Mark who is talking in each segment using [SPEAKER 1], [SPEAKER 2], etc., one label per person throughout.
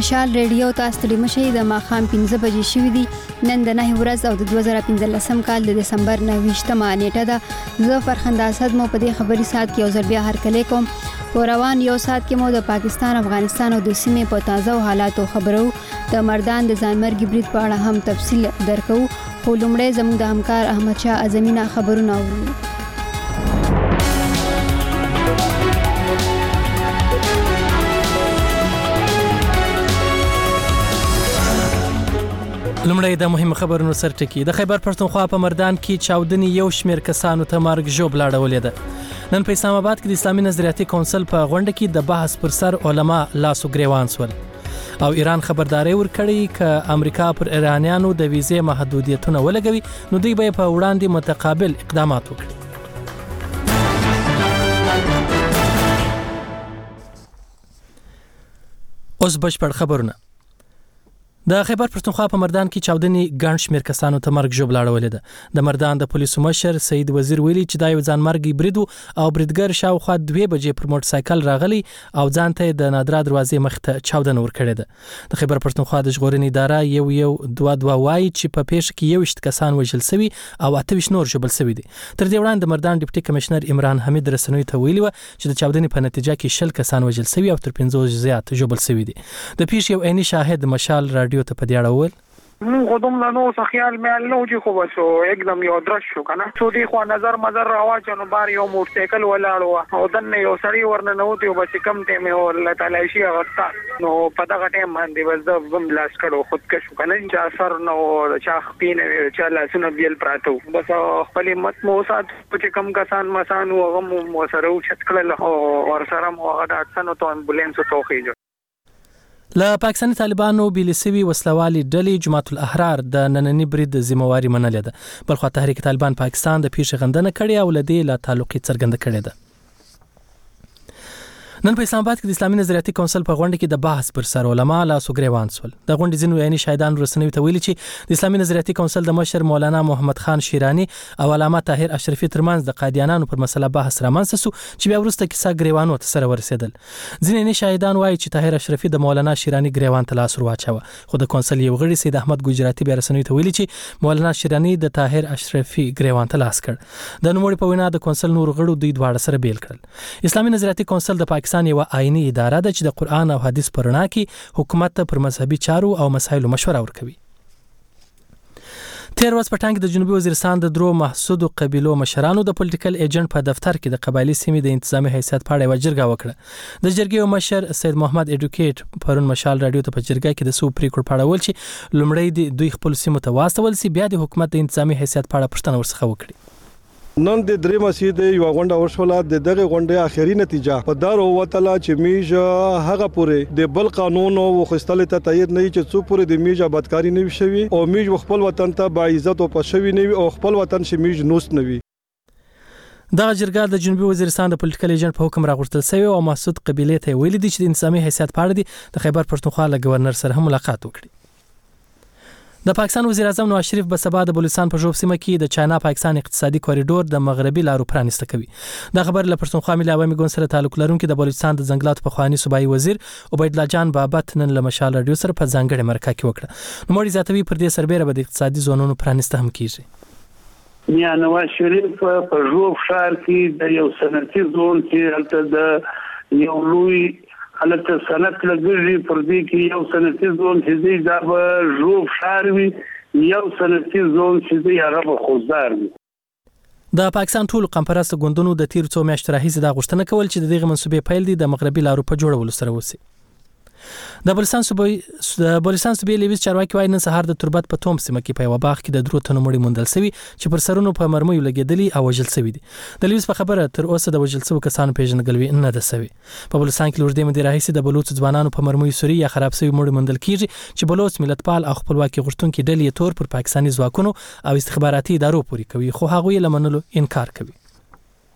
[SPEAKER 1] مشال ریډیو تاسو ته مشي د ماخام 15 بجې شوې دي. نن د 9 ورځ او د 2015 کال د دسمبر 29مه نیټه ده. زه فرخنده اسد مو په دې خبري سات کې اوزر بیا هرکلی کوم. په روان یو سات کې مو د پاکستان، افغانستان او د سیمې په تازه حالاتو خبرو. د مردان د ځانمرګي برید په اړه هم تفصیل درکو. خو لومړی زموږ د همکار احمد شاه اعظمي خبرونه اورو.
[SPEAKER 2] لومړی د مهم خبرونو سرټکی. د خیبر پښتونخوا په مردان کې چاودنې یو شمېر کسانو ته مرګ ژوبل اړولې ده. نن په اسلام آباد کې د اسلامي نظریاتي کونسل په غونډه کې د بحث پر سر علما لاسو ګریوان سول او ایران خبرداري ورکړي ک امریکا پر ایرانیانو د ویزې محدودیتونه ولګوي نو دوی به په وړاندې متقابل اقدامات وکړي. اوس بشپړ خبرونه. د خیبر پښتونخوا په مردان کې چاودنې ګڼ شمېر کسانو ته مرګ ژوبل اړولې ده. د مردان د پولیسو مشر سید وزیر ویلي چې دا یو ځانمرګي برید او بریدګر شاوخوا 2 بجې پر موټر سایکل راغلی او ځان ته د نادرا دروازې مخ ته چاودنه ورکړې ده. د خیبر پښتونخوا د ژغورنې اداره 1 2 وایي چې په پیښه کې 21 کسان وژل شوي او 28 نور ژوبل شوي دي. تر دې وړاندې د مردان ډیپټي کمشنر عمران حمید رسنوي ته ویلي و چې د چاودنې په نتیجه کې 10 کسان وژل شوي او تر 50 زیات ژوبل شوي دي. د پیښې یو عیني شاهد مشال رادیو ته په دې اړه وویل:
[SPEAKER 3] خودم نو خیال میال نو چې خو بس एकदम یو درش شو کنه څو دی خو نظر راواچنو بار یو موټر سایکل ولاړو او دنه یو سړی ورنه نو ته بس کم ټیم او الله تعالی شي غتا نو په دغه ټیم باندې بس د بم لاس کړو خودکشو کنه چې اثر نو چا خپینه چې لاسونه بیل پراتو بس خپل مت مو سات چې کم کسان مسان او غم مو سره چتکل او ور سره مو غدا څنو ته امبولانس توخیږي.
[SPEAKER 2] له پاکستاني طالبانو بیلسوي وسلوالي ډلې جماعت الاحرار د نننی برید ذمہواری منلې ده. بلخو تحریک طالبان پاکستان د پیښې غندنه کړې او لدې لا تعلق څرګند کړی ده. نن په اسلام آباد کې د اسلامي نظریاتي کونسل په غونډه کې د بحث پر سر علما لاسو ګریوان سول. د غونډې ځینو عیني شاهدان رسنوي ته ویلي چې د اسلامي نظریاتي کونسل د مشر مولانا محمد خان شیرانی او علامه طاهر اشرفي ترمنځ د قادیانانو پر مسله بحث رامنځته سو چې بیا وروسته کیسه ګریوانو ته سره ورسېدل. ځینې عیني شاهدان وایي چې طاهر اشرفي د مولانا شیرانی ګریوان ته لاس ورواچوه، خو د کونسل یو غړي سید احمد ګجراتی بیا رسنوي ته ویلي چې مولانا شیرانی د طاهر اشرفي ګریوان ته لاس کړ. د نوموړي په وینا د کونسل نور غړو دوی دواړه سره بیل کړل. اسلامي نظریاتي کونسل د پاکستان یو آئینی اداره ده چې د قرآن او حدیث پر رڼا کې حکومت ته پر مذهبي چارو او مسایلو مشوره ورکوي. تیر ورځ په ټانګ د جنوبي وزیرستان د درو محسودو قبیلو مشرانو د پولیټیکل ایجنټ په دفتر کې د قبایلی سیمې د انتظامی حیثیت په اړه یو جرګه وکړه. د جرګې مشر سید محمد اډوکیټ پرون مشال رادیو ته په جرګه کې د سو پریکړه په اړه ول چې لومړی دوی خپل سیمو ته واستول سي بیا د حکومت د انتظامی حیثیت په اړه پوښتنه ورڅخه وکړي.
[SPEAKER 4] نن د درې مسجد یو غونډه وشوله. د دغه غونډې اخیری نتیجه په دار وتله چې میج هغه پورې د بل قانون او خستل ته تایید نه چې څو پورې د میج آبادکاری نه وشوي او میج خپل وطن ته با عزت او پښوی نه او خپل وطن شي میج نوس نه وي.
[SPEAKER 2] دغه جرګه د جنوبي وزیرستان د پولیټیکل ایجنټ په حکم راغورځول شوی او محسود قبیله ته ویل دي چې د انساني حیثیت په اړه د خیبر پښتونخوا له گورنر سره هم ملاقات وکړي. د پاکستان وزیر اعظم نواز شریف به سبا د بلوچستان په ژوب سیمه کې د چاینا پاکستان اقتصادي کوریډور د مغربي لارو پرانیسته کوي. دا خبر له پښتونخوا ملي عوامي ګوند سره تعلق لرونکي د بلوچستان د ځنګلاتو پخوانی صوبایي وزیر عبید الله جان بابت نن له مشال رادیو سره په ځانګړي مرکه کې وکړه. نو مړي زیاتوي پر دې سربېره به د اقتصادي زونونو پرانیسته هم کیږي.
[SPEAKER 5] یا نواز شریف په ژوب ښار کې د یو صنعتي زون کې هلته د یو لوی هلته صنعت لګوي پر دې کې یو صنعتي زون چې دا به ژوب ښار وي، یو صنعتي زون چې هغه به خوزدار وي.
[SPEAKER 2] د پاکستان ټول قمپرست ګوندونو د تیر څو میاشتو راهیسې دا غوښتنه کول چې د دغه منسوبې پیل دي د مغربي لارو په جوړولو سره وسی. د بلوچستان صوبې لیویز چارواکي وايي نن سهار د تربت په توم سیمه کې په یو باغ کې د درو تنو مړي موندل شوي چې پر سرونو په مرمیو لګیدلي او وژل شوي دي. د لیویز په خبره تر اوسه د وژل شوو کسانو پیژندګلوي نه ده شوې. په بلوچستان کې لوړ دمه راهیسې د بلوچ ځوانانو په مرمیو سوري یا خراب شوي مړي موندل کیږي چې بلوچ ملتپال او خپلواکي غوښتونکي ډلې تور پر پاکستاني ځواکونو او استخباراتي ادارو پوري کوي، خو هغه یې لمنلو انکار کوي.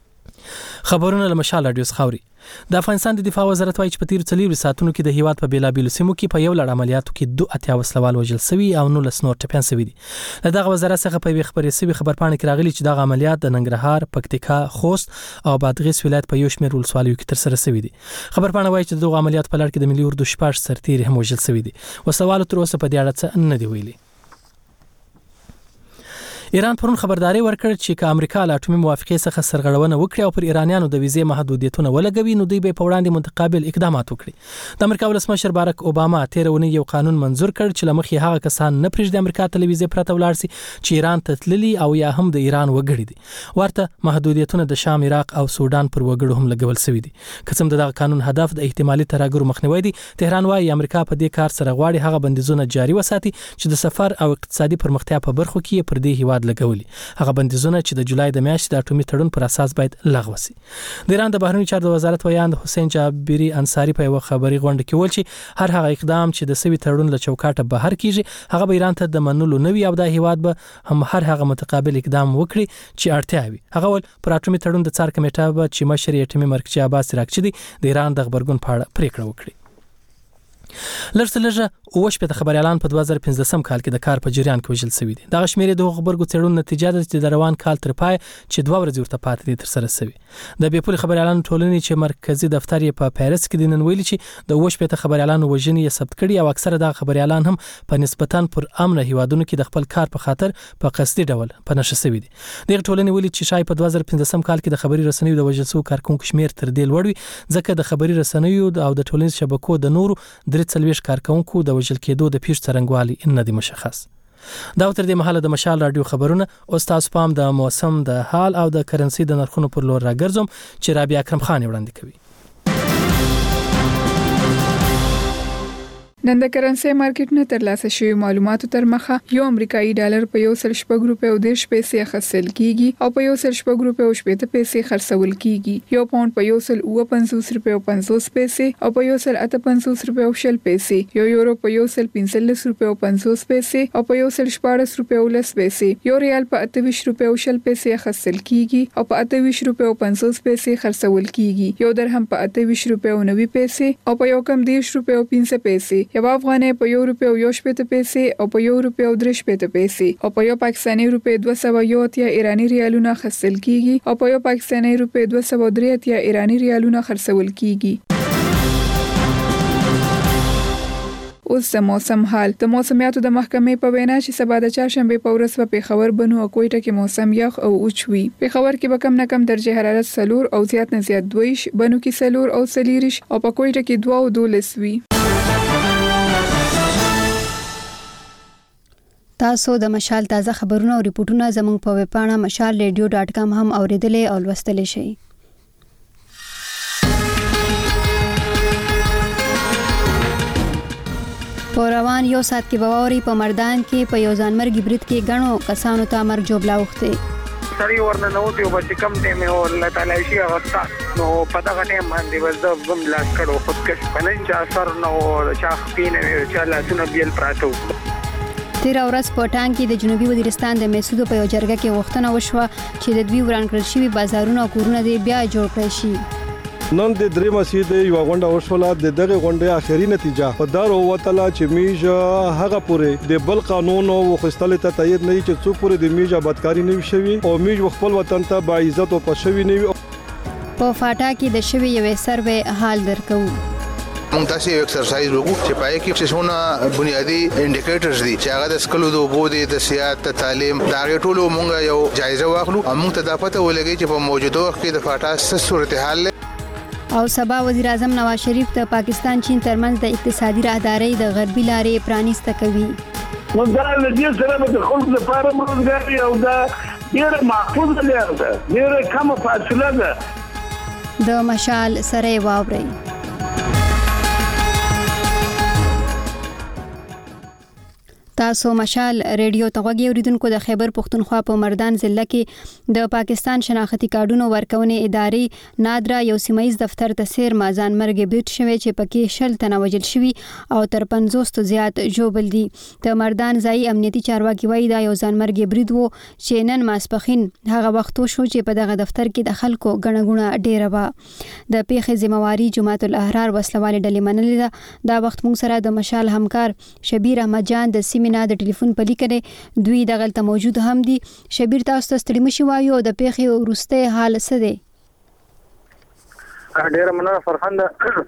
[SPEAKER 2] خبرونه له مشال رادیو خاوري. د افغانستان د دفاع وزارت وايي چې په تیر 4 ساعتونو کې د هیواد په بیلابیلو سیمو کې په یو لړ عملیاتو کې 2 وسلوال وژل شوي او 19 نور ټپيان شوي دي. دغه وزارت څخه په خبري شوی خبرپاڼه کې راغلي چې دغه عملیات د ننګرهار، پکتیکا، خوست او بادغیس ولایت په یو شمېر ولسوالیو کې تر سره شوي دي. خبرپاڼه وايي چې دغه عملیات په لړ کې د ملي اردو شپږ سرتیري هم وژل شوي دي. وسوال تر اوسه په دې اړه څه نه دی ویلي. ایران پرون خبرداري ورکړه چې که امریکا له اټومي موافقې څخه سرغړونه وکړي او پر ایرانیانو د ویزې محدودیتونه ولګوي نو دوی به په وړاندې متقابل اقدامات وکړي. د امریکا ولسمشر باراک اوباما تیرونه یو قانون منزور کړ چې لمخې هغه کسان نه پرېږدي امریکا ته ویزې پرته ولاړ شي چې ایران ته تللي او یا هم د ایران وګړي دي. ورته محدودیتونه د شام، عراق او سودان پر وګړو هم لګول شوي دي. قسم دغه قانون هدف د احتمالي تراګرو مخنیوي دي. تهران وايي امریکا په دې کار سره غواړي هغه بندیزونه جاري وساتي چې د سفر او اقتصادي پرمختیا په برخو کې پر دې هیواد لګولي. هغه بندیزونه چې د جولای د میاشتې د اټومي تړون پر اساس باید لغوه شي. د ایران د بهرنیو چارو وزارت ویاند حسین جابری انصاری په یو خبري غونډه کې ویل چې هر هغه اقدام چې د سوي تړون له چوکاټه بهر کیږي هغه به ایران ته د منلو نوي او د هیواد به هم هر هغه متقابل اقدام وکړي چې اړتیا وي. هغه ول پر اټومي تړون د څار کمیټه به چې مشر یې اټومي مرکزي عباس راکچي دی د ایران د خبرګون په اړه پریکړه وکړي. لږه اوش په خبري اعلان په 2015 کال کې د کار په جریان کې وژل شوی دي. دغه شمیرې د خبرګو څېړنو نتیجه ده چې د روان کال تر پای چې 2 ورځې ورته پاتې دي تر سره شوی. د بیپول خبري اعلان ټولنې چې مرکزی دفتر یې په پاریس کې دینن ویلي چې د اوش په خبري اعلان وژنې یې ثبت کړي او اکثره د خبري اعلان هم په نسبتاً پر امن هیوادونو کې د خپل کار په خاطر په قصدي ډول په نشه شوی دي. دغه ټولنې ویلي چې شای په 2015 کال کې د خبري رسنیو د وژل شوو کارکونکو شمیر تر دې لوړ وي ځکه د خبري رسنیو او د ټولنیز شبکو د نورو 340 کارکونکو د وژل کېدو د پیښ څرنګوالي نه دی مشخص. دا تر دې مهاله د مشال رادیو خبرونه او تاسو پام د موسم د حال او د کرنسي د نرخونو پر لور راګرځم چې رابعه اکرم خان وړاندې کوي.
[SPEAKER 6] نن د کرنسي مارکیټ نه ترلاسه شوی معلوماتو تر مخه یو امریکایي ډالر په 1.4 پیسې اخیستل کیږي او په 1.4 پیسې خرڅول کیږي. یو پاوند په 1.55 پیسې او په 1.58 پیسې، یو یورو په 1.15 پیسې او په 1.14 پیسې، یو ریال په 28 پیسې اخیستل کیږي او په 28 پیسې خرڅول کیږي. یو درهم په 28 پیسې او په یو کم 10 پیسې، یو افغانۍ په 1.1 پیسې او په 1.3 پیسې او په یو پاکستاني روپۍ 201 ایرانی ریالونه خرڅل کیږي او په یو پاکستاني روپۍ 203 ایرانی ریالونه خرڅول کیږي. اوس د موسم حال. د موسمیاتو د محکمې په وینا چې سبا د چهارشنبه په ورځ په پیښور، بنو او کوټه کې موسم یخ او اوچ وي. پیښور کې به کم نه کم درجه حرارت 4 او زیات نه زیات 2، بنو کې 4 او 4 او په کوټه کې 2 او 12 وي.
[SPEAKER 1] تاسو د مشال تازه خبرونه او ریپورتونه زموږ په ویب پاڼه mashalradio.com هم اوریدلې او لوستلې شئ. په روان یو ساعت کې بواوري په مردان کې په یو ځانمرګي برید کې غنو کسانو ته مرګ جوړلا وخته.
[SPEAKER 3] سړی ورنه نوتی او بچ کم ټیم او الله تعالی شي غوښتا نو په دغه ټیم باندې وځ بم لاس کړو خودکش پنځه چا سر نو چا خپینه چا لاسونه بیل پراتو.
[SPEAKER 1] تیر ورځ په ټانګ کې د جنوبي وزیرستان د میسودو په یو جرګه کې غوښتنه وشوه چې د دوی وران کړل شوي بازارونه او کورونه دې بیا جوړ کړي شي.
[SPEAKER 4] نن د درې مسیدې یو غونډه وشوله. د دغه غونډې اخیری نتیجه په دار وتله چې میج هغه پورې د بل قانون او خستل ته تایید نه چې څو پورې د میج آبادکاری نه وشوي او میج خپل وطن ته با عزت او پښوی نه وي.
[SPEAKER 1] په فاټا کې د شوی یو سروې حال درکو.
[SPEAKER 7] مونږ تاسو یو ایکسرسایز وکړو چې پای کې څونه بنیادی انډیکیټرز دي چې هغه د سکلو د وګړو د سیاست تعلیم دا ټول مونږ یو جایزه واخلو. مونږ ته دا پته ولګي چې په موجوده وخت کې د فاټا صورتحال
[SPEAKER 1] او سبا وزیر اعظم نواز شریف د پاکستان چین ترمنځ د اقتصادي راهدارۍ د غربي لارې پرانیسته کوي.
[SPEAKER 5] نو دا د دې سره د خلکو لپاره روزګار او دا ډېر محفوظ لاره ده، ډېر کم فاصله ده.
[SPEAKER 1] د مشال سره واوري. تاسو مشال ریډیو توغي اوریدونکو د خیبر پختونخوا په مردان ضلع کې د پاکستان شناختی کارډونو ورکونې ادارې نادرا یو سیمایز دفتر ته سیر مازان مرګ بیت شوی چې پکې 60 تنه وژل شوی او تر 50 زیات جوبل دي. د مردان ځای امنیتي چارواکي وایي دا یو ځان مرګ برید وو چې نن ماسپخین هغه وخت شو چې په دغه دفتر کې د خلکو غنغونه ډیره و. د پیښې ذمہواری جماعت الاحرار وسلوال ډلې منلې ده. دا وخت موږ سره د مشال همکار شبیر احمد جان د نه د ټلیفون په لیکنه دوی دغلته موجود هم دي. شبیر تاسو ته ستړي مشي وایو د پیښې وروسته حال څه دی؟
[SPEAKER 3] ډیره مننه فرخنده.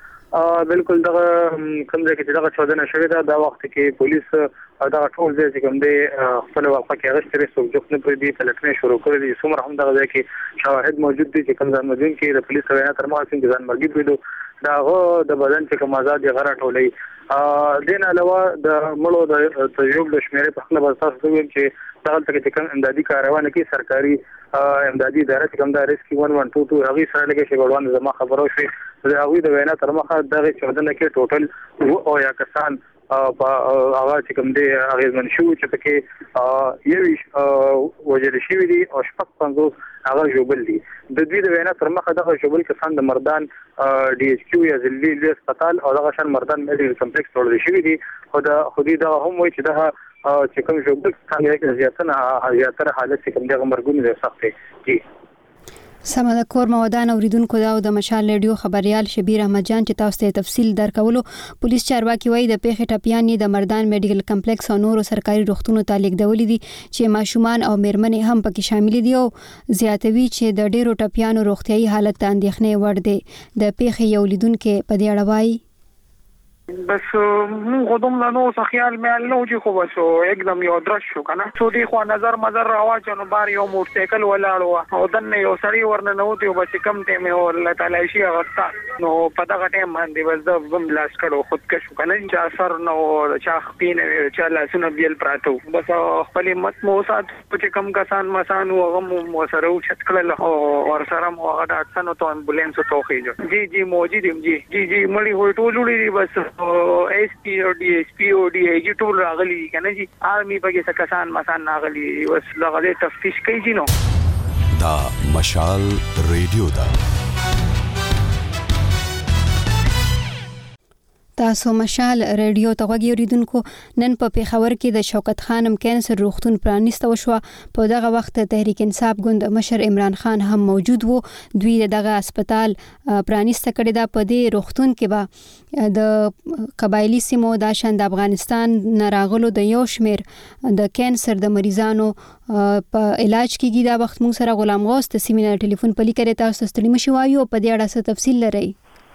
[SPEAKER 3] بالکل دغه کوم ځای کې دغه چودنه شوې ده دا وخت کې پولیس دغه ټول ځای چې کوم دی خپل وقفه کې اغشتري سوجوخ نه پرې دي تلکنه شروع کړې دي. څومره هم دغه ځای کې شواهد موجود دي چې کوم ځای مدین کې د پولیس وینا تر ما څنګه ځان مرګي بریدو داغه د بدن چې کوم آزاد غره ټولې دین علاوه د مړو د تجربه د شمیرې په خپل اساس دوی چې دغه تک کوم امدادي کاروان کې سرکاري امدادي اداره چې کوم د ریسکي 1122 هغه سره لګي چې ګډوان زما خبرو شي د هغه د وینا تر مخه دغه 14 کې ټوټل او یا کسان په هغه چې کوم دی هغه منشو چې پکې یو وجل شي دي او شپږ 50 هغه جوبل دي. د دوی د وینا تر مخه دغه جوبل کسان د مردان ډي ایچ کیو یا ځلي هسپتال او دغه شان مردان میډیکل کمپلیکس ټول شي دي. خودي دا هم وایي چې دغه چې کوم جوبل څنګه زیاتره حالت چې کوم دغه مرګونه د سختي دي.
[SPEAKER 1] سم د کور مودان اوریدونکو دا د مشال ریډیو خبريال شبیر احمد جان چې تاسو ته تفصیل درکولو. پولیس چارواکي وایي د پیښې ټپیان د مردان میډیکل کمپلیکس او نورو سرکاري روغتونونو ته لیږدولې دي چې ماشومان او میرمنې هم پکې شامل دي او زیاتوي چې د ډیرو ټپیانو روغتيایي حالت ته اندېښنې وړ دي. د پیښې یو لیدونکو په دې اړه وایي
[SPEAKER 3] بس خودم نو خیال مې نو چې خو بس एकदम یو درش شو کنه څو دی خو نظر راواچ نو بار یو موټرسایکل ولاړو او دنه یو سړی ورنه نو ته بس کم ټیم یو الله تعالی شي غوښتا نو په دغه ټیم باندې بس د بم لاس کړو خودکش کنه چې اثر نو چا خپینه چې لاسونه بیل پراتو بس خپل مت مو سات چې کم کسان مسان او غم مو سره او چت کړل او ور سره مو هغه اټسنو ته امبولانس ته خوېجو جی موجود جی مړی هو ټولولې بس ایس پی او ډي ایس پی او ډي ای ټول راغلي کنه جی آرمي پکې کسان مسان راغلي بس لغه تفتیش کوي جی نو.
[SPEAKER 8] دا مشال ریډیو دا
[SPEAKER 1] تاسو مشال ریډیو توغي اوریدونکو نن په پیښور کې د شوکت خانم کینسر روغتون پرانیسته وشو. په دغه وخت تحریک انصاف ګوند مشر عمران خان هم موجود وو. دوی دغه هسپتال پرانیسته کړی دا. په دې روغتون کې به د قبایلی سیمو د شاند افغانستان ناراغلو د یو شمیر د کینسر د مریضانو په علاج کېږي. دا وخت موږ سره غلام غوث د سیمینار ټلیفون په لیکره تاسو ستړي مشي وایو په دې اړه څه تفصیل لري؟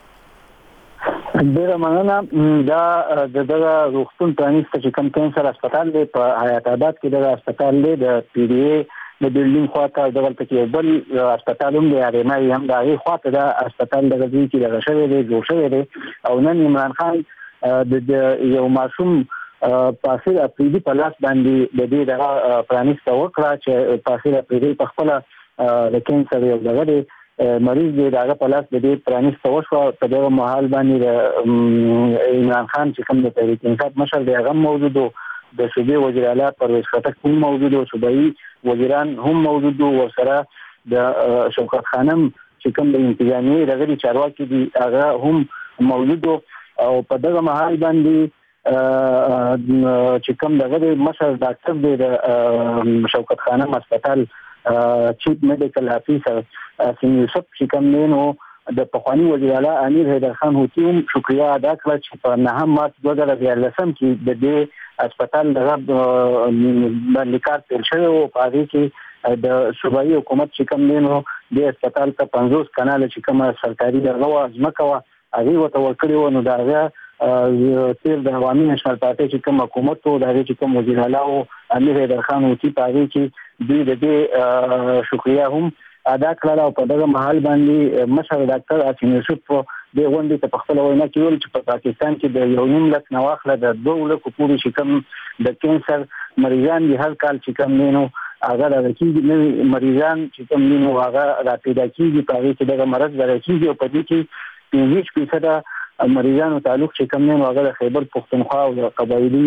[SPEAKER 9] ډیره مننه. دا دغه روغتون پرانیسته چې کوم کینسر هسپتال دی په حیات آباد کې دغه هسپتال دی د پی ډی ای د بلډینګ خواته دغه کې بل هسپتال هم دی ارمای هم دا خواته د هسپتال دغه ځای کې دغه شوی دی جوړ شوی دی او نن عمران خان د یو معصوم پاسیر اپریدي په لاس باندې د دې دغه پرانیسته وکړه چې پاسیر اپریدي په خپل د کینسر یو دغه مریض دی داغه په لاس د دې پرانیسته وشو. په دغه محل باندې عمران خان چې کوم د تحریک انصاف مشر دی هغه موجود و، د صوبې وزیر اعلی پرویز خټک هم موجود و، صوبایي وزیران هم موجود و، ورسره د شوکت خانم چې کوم د انتظامیه دغه چارواکي دي هغه هم موجود و. او په دغه محل باندې چې کوم دغه مشر ډاکټر دی د شوکت خانم هسپتال چیف میډیکل افیسر سین یوسف چې کوم نو د پخوانی وزیر اعلی امیر حیدر خان هوتی هم شکریا ادا کړه چې په 9 مارچ 2014 کې د دې هسپتال دغه باندې کار پیل شوی او په هغه کې د صوبایي حکومت چې کوم نو د هسپتال ته 50 کانال چې کوم سرکاري دغه ځمکه و هغه وته ورکړي و. نو دا تیر د عوامي نشنل پارټي چې کوم حکومت او د هغه کوم وزیر اعلی او امیر حیدر خان هوتی په هغه کې دوی د دې شکریا هم ادا کړل. او په دغه محل باندې مشر ډاکټر اسین یوسف د غونډې ته خپل وینا کوي چې په پاکستان کې د یو نیم لک نواخله د 2 لک پورې چې کوم د کینسر مریضان دي هر کال چې کوم نو هغه د کیږي مریضان چې کوم نو هغه راپیدا کیږي په هغه کې دغه مرض درکېږي او په دې کې 20% مریضانو تعلق چې کوم نو هغه د خیبر پختونخوا او قبایلی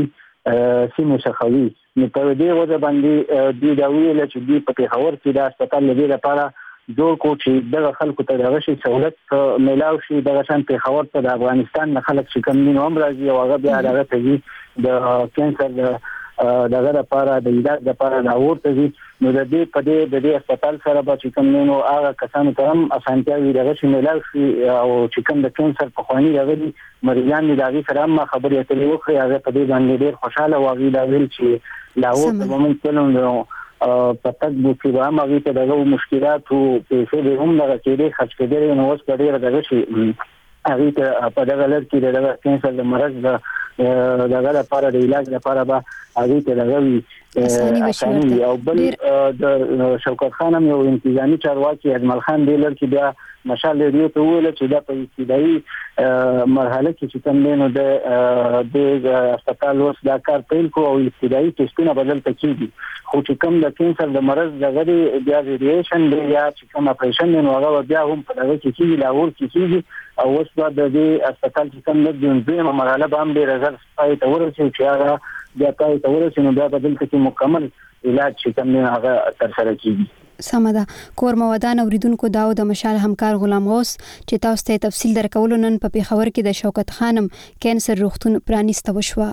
[SPEAKER 9] سیمو څخه وي. نو په دې وجه باندې دوی دا ویل چې دوی په پېښور کې د هسپتال لري لپاره جوړ کو چې دغه خلکو ته دغه شي سہولت ملاو شي. دغه شان پېښور ته د افغانستان نه خلک چې کوم دي هم راځي او هغه بیا دغه ته د کینسر دغه لپاره د علاج لپاره لاهور ته ځي. نو د دې په دې هسپتال سره به چې کوم نو هغه کسانو ته هم اسانتیاوي دغه شي ملاو شي او چې کوم د کینسر په خواني راغلي مریضان دي دغه سره هم خبرې اترې وکړي. هغه په دې باندې ډېر خوشاله واغی دا ویل چې لاهور ته موږ تلو پتک بوکي به هم هغه ته دغه مشکلات او پیسې به هم دغه کېدې خرج کېدل نو اوس ډېر دغه شي هغه ته په دغه لړ کې دغه کینسر د مرض دغه لپاره د علاج لپاره به هغه ته دغه اساني او بل د شوکت خان هم یو انتظامی چارواکي اجمل خان دی لر کې بیا مشال ریډیو ته ویل چې دا په ابتدایي مرحله کې چې کوم دی د هسپتال اوس دا کار پیل کو او ابتدایي ټیسټونه بدل کیږي. خو چې کوم د کینسر د مرض دغه بیا ریډیشن دی یا چې کوم اپریشن نو هغه بیا هم په دغه کې کیږي لاهور کې کیږي او اوس د دې هسپتال چې کوم د دویمه مرحله به هم ډېر زر پای ته ورسېږي چې هغه بیا پای ته ورسېږي نو بیا بدل کې مکمل علاج چې کوم هغه تر سره کیږي.
[SPEAKER 1] سمدا کور مودان اوریدونکو داو د مشال همکار غلام غوث چې تاسو ته تفصیل درکول نن په پیښور کې د شوکت خانم کینسر روغتون پرانیسته وشوه.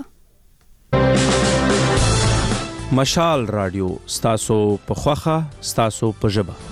[SPEAKER 10] مشال رادیو ستاسو په خوخه ستاسو په ژبه.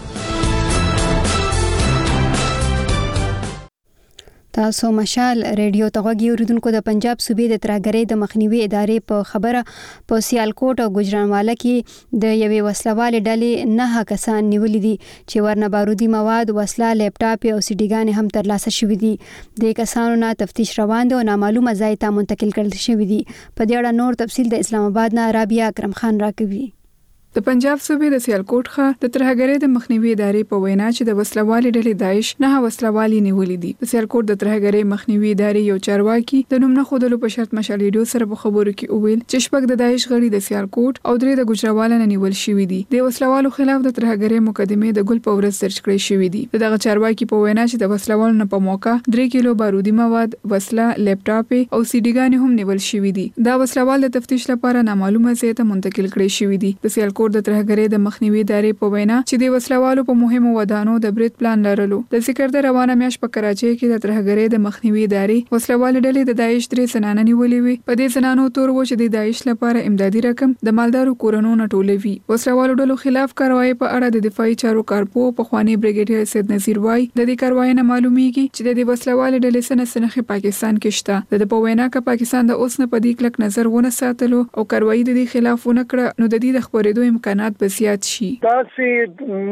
[SPEAKER 1] تاسو مشال ریډیو تغوږی اوریدونکو د پنجاب صوبې د ترهګرۍ د مخنیوي ادارې په خبره په سیالکوټ او ګجرانواله کې د یوې وسلوالې ډلې 9 کسان نیولې دي چې ورنه بارودي مواد، وسله، لیپټاپ او سیډیګانې هم ترلاسه شوې دي. د کسانو نه تفتیش روان دی او نامعلومه ځای ته منتقل کړل شوی دي. په دې اړه نور تفصیل د اسلام آباد نه رابعه اکرم خان راکوي.
[SPEAKER 6] د پنجاب صوبې د سیالکوټ ښار د ترهګرۍ د مخنیوي ادارې په وینا چې د وسلوالې ډلې داعش 9 وسلوالې نیولې دي. د سیالکوټ د ترهګرۍ مخنیوي ادارې یو چارواکي د نوم نه خودلو په شرط مشال ریډیو سره په خبرو کې وویل چې شپږ د داعش غړي د سیالکوټ او 3 د ګجراواله نه نیول شوي دي. د وسلوالو خلاف د ترهګرۍ مقدمه د ګل په ورځ درج کړې شوې دي. دغه چارواکي په وینا چې د وسلوالو نه په موقع 3 کیلو بارودي مواد، وسله، لیپټاپ او سیډیګانې هم نیول شوي دي. دا وسلوال د تفتیش لپاره نامعلومه ځای ته منتقل کړي شوي دي. د سیالکوټ د ترهګرۍ مخنیوي ادارې په وینا چې د وسلوالو په مهمو ودانو د برید پلان لرلو. د ذکر د روانه میاش په کراچۍ کې د ترهګرۍ د مخنیوي ادارې وسلوالې ډلې د داعش 3 زنانه نیولې وي. په دې زنانو تور و چې د داعش لپاره امدادي رقم د مالدارو کورونو نه ټولوي. وسلوالو ډلو خلاف کاروایی په اړه د دفاعي چارو کارپو په خوانی بریګیډیر سید نذیر وای د دې کاروایی نه معلومیږي چې د وسلوالې ډلې سنخي پاکستان کې شته. د په وینا کې پاکستان د اوس نه په دې کلک نظر ونه ساتلو او کاروایی د دې خلاف ونه کړ نو د دې د خبرېدو امکانات به شي.
[SPEAKER 3] دا چې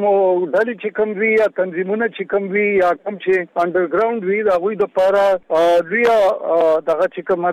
[SPEAKER 3] ډلې چې کوم وی یا تنظیمونه چې کوم وی یا کوم چې انډرګراوند وی دا غوي د لپاره دوی دغه چې کومه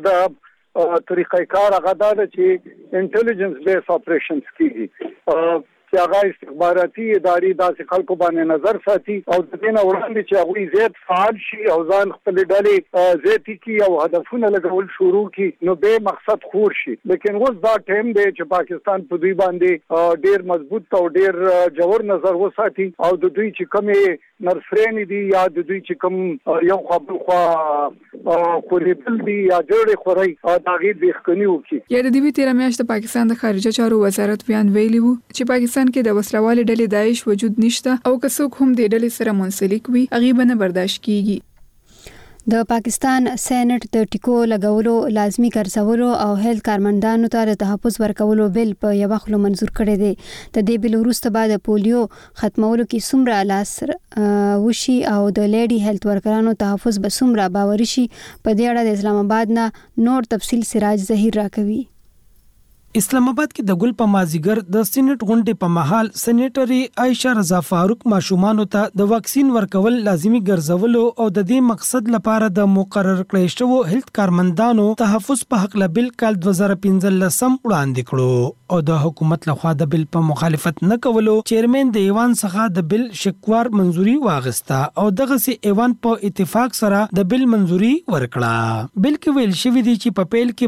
[SPEAKER 3] دا طریقې کار هغه دا چې انټيليجنس بیس اپریشنز کیږي چې هغه استخباراتي ادارې داسې خلکو باندې نظر ساتي او د دې نه وړاندې چې هغه زیات فعال شي او ځان خپل ډلې زیاتې کی او هدفونه لګول شروع کی نو به مقصد خور شي. لیکن اوس دا ټیم دی چې پاکستان په دوی باندې ډیر مضبوط او ډیر جوړ نظر وساتي او د دوی چې کومه نرسرین دي یا د دوی چې کوم یو خو کوریبل دي یا جوړې خوري دا غي بخکنی وکي.
[SPEAKER 6] یا د دې 13 میاشتې پاکستان د خارجه چارو وزارت بیان ویلی وو چې پاکستان کې د وسلوالې ډلې داعش وجود نشته او که څوک هم د ډلې سره منسلک وي هغه به نه برداشت کیږي.
[SPEAKER 1] د پاکستان سېنات د ټیکو لګولو لازمی ګرځولو او هیلث کارمندانو ته د تحفظ ورکولو بل په یو خلو منزور کړی دی. د دې بل وروسته بعد پولیو ختمولو کې څومره لاس وشي او د لیډي هیلث ورکرانو تحفظ به څومره باوري شي په دې اړه د اسلام آباد نه نور تفصیل سراج ظهیر راکوي.
[SPEAKER 11] اسلام آباد کې د ګل په مازیګر د سېنات غونډې په مهال سېنیټري عائشہ رضا فاروق ماشومانو ته د واکسین ورکول لازمی ګرځولو او د دې مقصد لپاره د مقرر کړی شوی هیلث کارمندانو تحفظ په حق له بل کال 2015 وړاندې کړو او د حکومت لخوا د بل په مخالفت نه کولو چیرمن د ایوان څخه د بل شکوار منزوري واغستا او دغه سي ایوان په اتفاق سره د بل منزوري ورکړه. بل کې ویل شوی دی چې په پیل کې با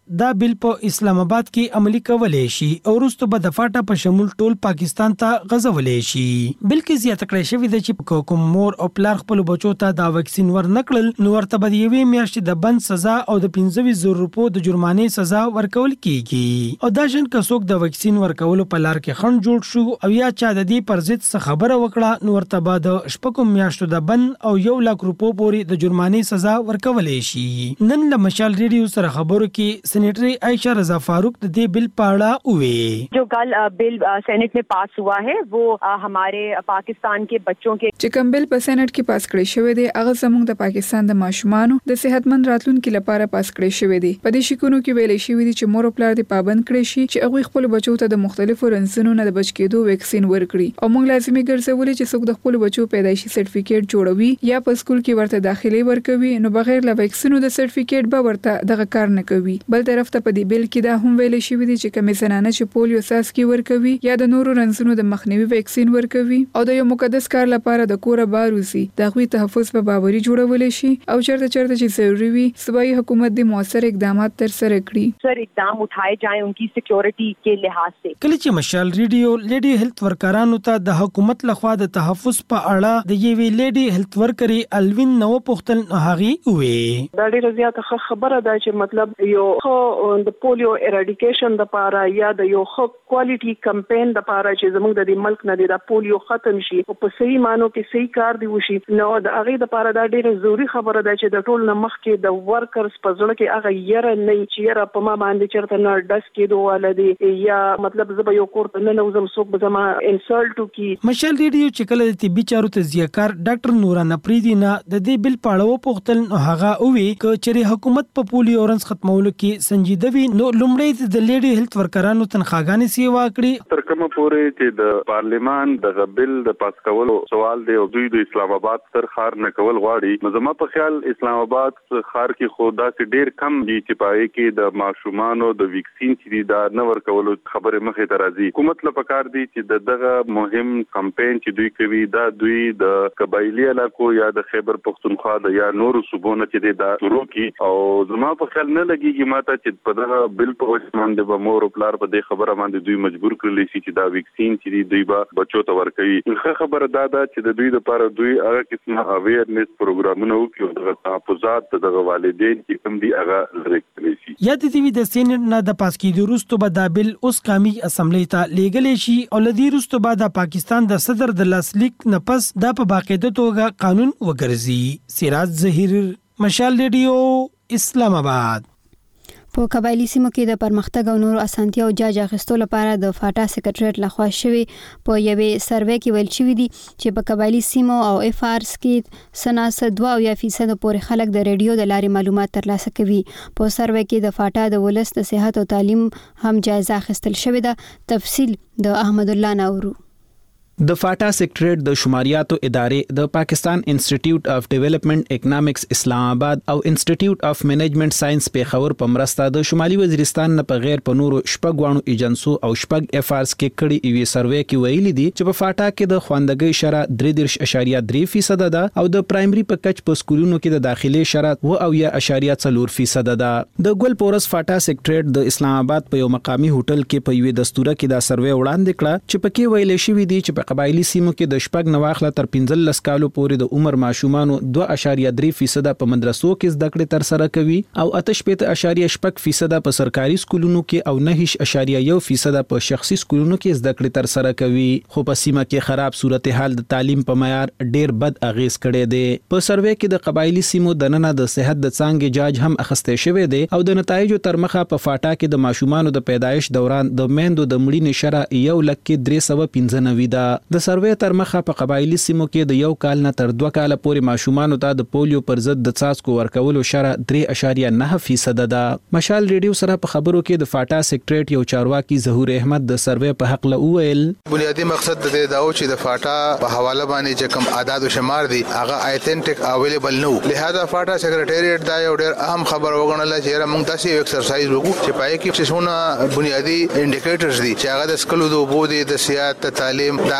[SPEAKER 11] دا بل په اسلام آباد کې عملی کولای شي او وروسته به د فاټا په شمول ټول پاکستان ته غځولای شي. بلکې زیاته کړی شوې ده چې کوم مور او پلار خپل بچو ته دا وکسین ورنکړل نو ورته به یوې میاشتې د بند سزا او د 25,000 روپو د جرمانې سزا ورکول کیږي. او دا شن کڅوک د وکسین ورکولو په لار کې خنډ جوړ شو او یا چا د دې پر ضد څه خبره وکړه نو ورته به د شپږ میاشتو د بند او 1 لک روپو پورې د جرمانې سزا ورکولای شي. نن له مشال ریډیو سره خبرو کې سېنیټر عائشہ رضا فاروق د دې بل پاړه وې
[SPEAKER 12] جو کل بل سینٹ میں پاس ہوا ہے وہ ہمارے پاکستان کے بچوں کے
[SPEAKER 6] چې کوم بل په سېنات کې پاس کړی شوی دی هغه زموږ د پاکستان د ماشومانو د صحتمند راتلونکو لپاره پاس کړی شوی دی. په دې شکونو کې ویلې شوی دی چې مور او پلار دې پابند کړي شي چې هغه خپل بچو ته د مختلفو رنځونو نه د بچ کېدو ویکسین ورکړي او موږ لازمي ګرځولې چې څوک د خپل بچو پیدایشي سرټیفیکیټ جوړوي یا په سکول کې ورته داخلي ورکوي نو بغیر له ویکسینو د سرټیفیکیټ به ورته دغه کار نه کوي. بل طرف ته په دې بل کې دا هم ویلې شوی دی چې کومې زنانه چې پولیو ساسکي ورکوي یا د نورو رنځونو د مخنیوي ویکسین ورکوي او د یو مقدس کار لپاره د کوره بار وسی د غوي تحفظ په باوري جوړول شي او چرته چې ضروري وي صوبایي حکومت د موثر اقدامات تر سره کړي.
[SPEAKER 12] سر اقدام اٹھائے جائیں ان کی سکیورٹی کے لحاظ سے.
[SPEAKER 11] کله چې مشال ریډیو لیډي هیلث ورکرانو ته د حکومت لخوا د تحفظ په اړه د یوې لیډي هیلث ورکري الوین نو پختل هغي وې
[SPEAKER 13] دا ډیره زیاته خبره ده چې مطلب یو د پولیو ایراډیکیشن د لپاره یا د یو کوالټي کمپاین د لپاره چې زموږ د ملک نه د پولیو ختم شي او په صحیح مانو کې صحیح کار دی وشي نو د هغه د لپاره دا ډیره ضروری خبره ده چې د ټول نمخ کې د ورکرز په ځړ کې هغه یره نه چې یره په ما باندې چرته نه ډس کېدو ولدي یا مطلب زه به یو کور ته نه نوزم څوک به زما انسلټ کی.
[SPEAKER 11] مشال ریډیو چې کله د طبي چارو تزیهکار ډاکټر نورانه پریدي نه د دې بل پاړو پختل هغه اووي چې حکومت په پولیو اورنس ختمولو کې سنجیده وي نو لومړی د لیډي هیلث ورکرانو تنخواګانې سیوا کړي.
[SPEAKER 14] تر کومه پورې چې د پارلیمان د بل د پاس کولو سوال دی او دوی د اسلام آباد تر خار نه کول غواړي نو زما په خیال اسلام آباد خار کې خدا چې ډیر کم دي چې پای کې د ماشومانو د ویکسین چې دا نه ورکولو خبره مخې ته راځي. حکومت له پکار دي چې دغه مهم کمپاین چې دوی کوي دا دوی د قبایلی علاقو یا د خیبر پختونخوا د یا نورو صوبونو چې دا شروع کی او زما په خیال نه لګيږي ماته چې په دغه بل په وجه باندې به مور او پلار په دې خبره باندې دوی مجبور کړلی شي چې دا ویکسین چې دوی به بچو ته ورکوي. ښه خبره دا ده چې د دوی لپاره دوی هغه قسمه اویرنس پروګرامونه وکړي او د تحفظات دغه والدین چې کوم دي هغه لري کړی شي.
[SPEAKER 11] یا د دې د سینټ نه د پاس کېدو وروسته به دا بل اوس قومي اسمبلی ته لیږل شي او لدی وروسته به د پاکستان د صدر د لاسلیک نه پس دا په باقاعده توګه قانون وګرځي. سراج ظهیر مشال ریډیو اسلام آباد.
[SPEAKER 1] په قبایلی سیمو کې د پرمختګ او نورو اسانتیاو جاج اخیستو لپاره د فاټا سکریټریټ لخوا شوی په یوې سروې کې ویل شوی دی چې په قبایلی سیمو او اف آرز کې سناس 2% پورې خلک د ریډیو د لارې معلومات ترلاسه کوي. په سروې کې د فاټا د ولس د صحت او تعلیم هم جایزه اخیستل شوې ده. تفصیل د احمد الله ناورو.
[SPEAKER 15] د فاټا سیکریټریټ د شماریاتو ادارې د پاکستان انسټیټیوټ اف ډیولپمنٹ اکونومکس اسلام آباد او انسټیټیوټ اف منیجمنٹ ساينس پیښور په مرسته د شمالي وزیرستان نه په غیر په نورو شپږوانو ایجنسو او شپږ اف آرز کې کړي ایوي سروې کې ویلي دي چې په فاټا کې د خواندګۍ شرح 3.3% ده او د پرایمري په کچ په سکولونو کې د داخلي شرح 2.4% ده. د ګل پورس فاټا سیکریټریټ د اسلام آباد په یو مقامی هوټل کې په یوه دستوره کې دا سروې وړاندې کړه چې پکې ویل شوی دی چې قبایلی سیمو کې د شپږ نواخله تر 15 کالو پورې د عمر ماشومانو 2.3% په مدرسو کې زده کړې تر سره کوي او 8.5% په سرکاري سکولونو کې او 9.1% په شخصي سکولونو کې زده کړې تر سره کوي. خو په سیمه کې خراب صورتحال د تعلیم په معیار ډیر بد اغیز کړي دي. په سروې کې د قبایلی سیمو د نننه د صحت د څانګې جاج هم اخیستل شوی دی او د نتایجو تر مخه په فاټا کې د ماشومانو د پیدایش دوران د میندو د مړینې شرح 1,395 ده. د سروې تر مخه په قبایلی سیمو کې د 1 کال نه تر 2 کال پورې ماشومانو ته د پولیو پر ضد د څاڅکو ورکولو شرح 3.9% ده. مشال ریډیو سره په خبرو کې د فاټا سیکریټریټ یو چارواکي ظهور احمد د سروې په حق له وویل
[SPEAKER 7] بنیادی مقصد د دې داو چې د فاټا په حواله باندې چې کوم اعداد او شمار دي هغه ایتنټیک اویلیبل نو لہذا فاټا سیکریټریټ دا یو ډېر اهم خبر وګڼل چې موږ تاسو یو ایکسرسایز وکړو چې پای کې څه بنیادی انډیکیټرز دي چې هغه د سکولو د وبو دي د سیاحت تعلیم دا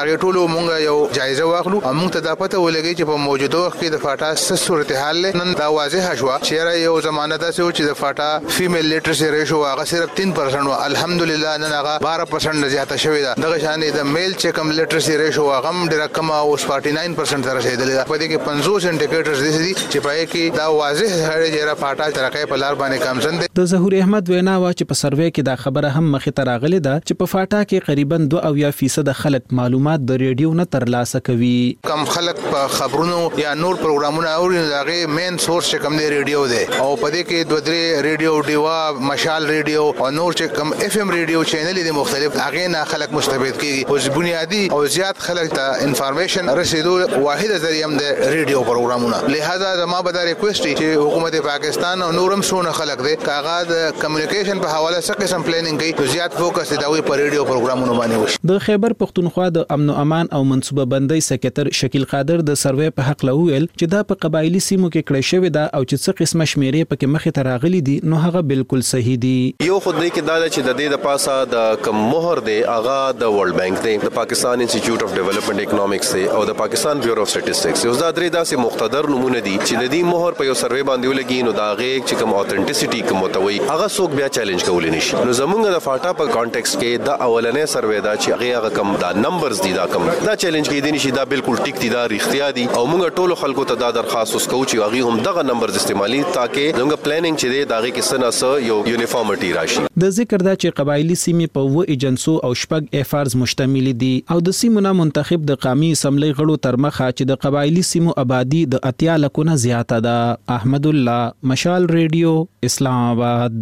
[SPEAKER 7] دا ټولو مونږ یو جایزه واخلو مونږ ته دا پته ولګي چې په موجوده وخت کې د فاټا صورتحال نن دا واضح شو چې یو زمانه دا چې د فاټا فیمیل لیټرسي ریشو هغه صرف 3% و الحمدلله نن هغه 12% زیاته شوې ده دغه شانې د میل چې کوم لیټرسي ریشو هغه ډېر کم او 49% تر رسیدلی ده په دې کې 50 انډیکیټرز دي چې په کې دا واضح هړې جره فاټا ترقې په لار باندې کامزند دي.
[SPEAKER 15] د ظهور احمد وینا وا چې په سروې کې دا خبره هم مخې ته راغلې ده چې په فاټا کې قریبا 2% خلک معلومات د ریډیو نه ترلاسه کوي.
[SPEAKER 7] کم خلک په خبرونو یا نور پروګرامونه اوري هغه مین سورس چې کوم دی ریډیو دی او په دې کې 2-3 ریډیو دیوا مشال ریډیو او نور چې کوم اف ام ریډیو چینل دي مختلف هغه نه خلک مستفید کیږي او بنیادی او زیات خلک ته انفارمیشن رسیدو واحد ذریعہ هم د ریډیو پروګرامونه. لہذا زما به دا ریکوست چې حکومت پاکستان او نورم سونه خلک دي کاغذ کمیونیکیشن په حواله سره قسم پلانینګ کوي زیات فوکس دی په ریډیو پروګرامونو باندې وشي.
[SPEAKER 15] د خیبر پختونخوا د امن او امان او منصوبه بندي سکرټر شکیل قادر د سروې په حق لویل چې دا په قبایلی سیمو کې کړی شوی دا او چې څه قسمه شمیرې پکې مخې ته راغلي دي نو هغه بالکل صحیح دي.
[SPEAKER 16] یو خود دی کې دا چې د دې د پاسه د کم مهر دی هغه د ورلد بانک دی د پاکستان انسټیټیوټ اف ډیولپمنٹ اکونومکس دی او د پاکستان بیورو اف سټیټسټکس یو دا درې داسې مقتدر نمونه دي چې د دې مهر په یو سروې باندې ولګي نو دا غي چې کوم اوثنټیسيټي کوم متوي هغه څوک بیا چیلنج کولای نشي. نو زمونږ د فاټا په کانټیکس کې دا اولنې سروې دا چې هغه کم دا نمبرز دي دا کم دا چیلنج کېدی نشي دا بالکل ټیک دي دا ریښتیا دي او موږ ټولو خلکو ته دا درخواست وکړو چې هغه هم دغه نمبرز استعمالي ترڅو زموږ پلانینګ چې دی داغه کې سناسه یو یونیفارمټی راشي.
[SPEAKER 15] د ذکر دا چې قبایلی سیمې په و ایجنسو او شپږ افارز مشتمل دي او د سیمو نه منتخب د قومي اسمبلی غړو تر مخه چې د قبایلی سیمو آبادی د 80 لکونه زیاته ده. احمد الله مشال ریډیو اسلام آباد.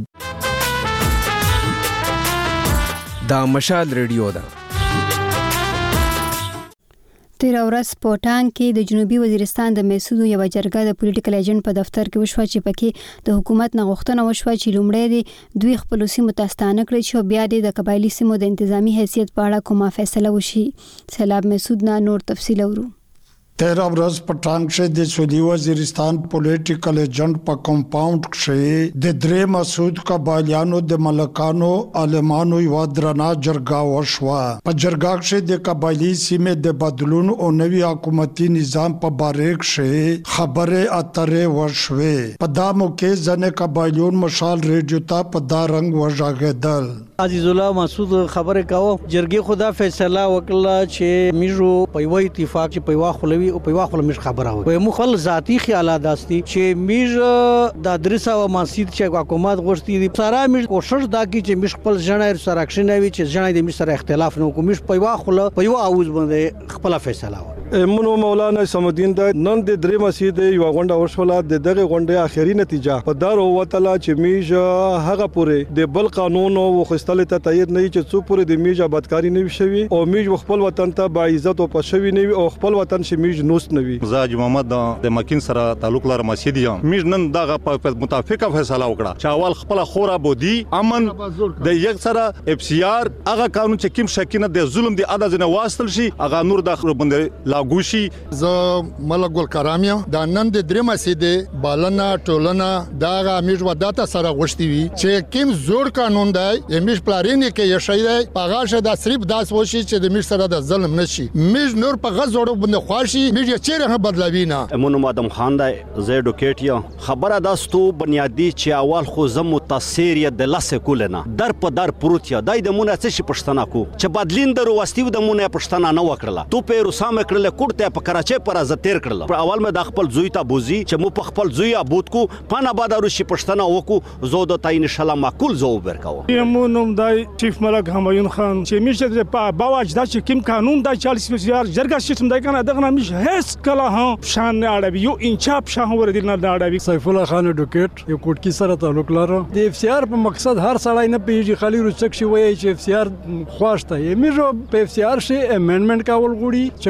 [SPEAKER 17] دا مشال ریډیو ده.
[SPEAKER 1] تیر ورځ پوټان کې د جنوبي وزیرستان د میسودو یو جرګه د پولیټیکل ایجنټ په دفتر کې وشوه چې پکې د حکومت نه غوښتنه وشوه چې لومړی دی دوی خپل سیمو ته ستانه کړي چې بیا د قبایلی سیمو د انتظامی حیثیت په اړه کومه فیصله وشي. سیلاب میسود نه نور تفصیل اورو.
[SPEAKER 18] 13 ورځ په ټانګ کې د سعودي وزیرستان پولیټیکل ایجنټ په کمپاوند کې د درې مسعود قبایلیانو د ملکانو عالمانو یو درنه جرګه وشوه. په جرګه کې د قبایلی سیمې د بدلون او نوي حکومتي نظام په باره کې خبره اترې وشوه. په دا موقع ځنه قبایلیون مشال ریډیو ته په دا رنګ وژاغېدل.
[SPEAKER 19] عزیز الله مسعود خبره کاوه جرګې خدا فیصله وکړه چې میجو په یو اتفاق چې په یو خلوي او په واخله مش خبره وي په مخل ذاتی خیالات داسي چې میج د درسا او مسجد چې حکومت غوښتي دي سره میج کوشش دا کی چې مش خپل ځنه سره اکشن وي چې ځنه د مش سره اختلاف نه کوم مش په واخله په یو اوز باندې خپل فیصله
[SPEAKER 4] منو مولانا سمدین د نن د درې مسجد یو غونډه وشوله د دغه غونډه اخیری نتیجه په دار وتله چې میج هغه پورې د بل قانون او خستل ته تایید نه چې څو پورې د میج آبادکاری نه شوي او میج خپل وطن ته با عزت او پښوی نه او خپل وطن شي میج نوس نه وي.
[SPEAKER 20] زاج محمد د مکین سره تعلق لري مسجد یم میج نن دغه په متفقه فیصله وکړه چې اول خپل خورا بودی امن د یک سره اف سی آر هغه قانون چې کوم شکینه د ظلم دی ادا ځنه واسطل شي هغه نور د باندې لاګوشي.
[SPEAKER 21] ز ملک ګل کرامیا د نن د درې مسجد بالنا ټولنا دغه میج وداته سره غوښتي وي چې کوم زور قانون دی میج پلارینه کې یشي دی هغه شه د صرف داس وشي چې د میج سره د ظلم نشي میج نور په غزوړو باندې خواشي میج چیرې هم بدلوي نه.
[SPEAKER 22] امون مادم خان دی زه ډوکیټ یم خبره داستو بنیادی چې اول خو زم متاثر ی د لاسه کولنه در په در پروت یا دای د مونږ څه شي پښتنه کو چې بدلین درو واستیو د مونږ پښتنه نه وکړه تو په روسامه کړل کوړته په کراچۍ پر از تیر کړل پر اول مې د خپل زوی ته بوزي چې مو په خپل زوی ابود کو پانا باد روشي پښتنه وکو زو د تاین شلا معقول زو ورکاو.
[SPEAKER 23] یمونم دای چیف ملک همایون خان چې میشه په باوج دا چې کوم قانون دا 40 میلیارډ جرګه سیستم دای کنه دغه نمیشه هیڅ کله هم شان اړوي یو انچاپ شاه ور دي نه اړوي.
[SPEAKER 24] سیف الله خان ډوکیټ یو کوټکی سره تعلق لري د اف سی آر په مقصد هر سړی نه پیږي خالي روڅک شي وایي چې اف سی آر خواشته یې میجو په اف سی آر شي امندمنت کول غوړي چې کله میج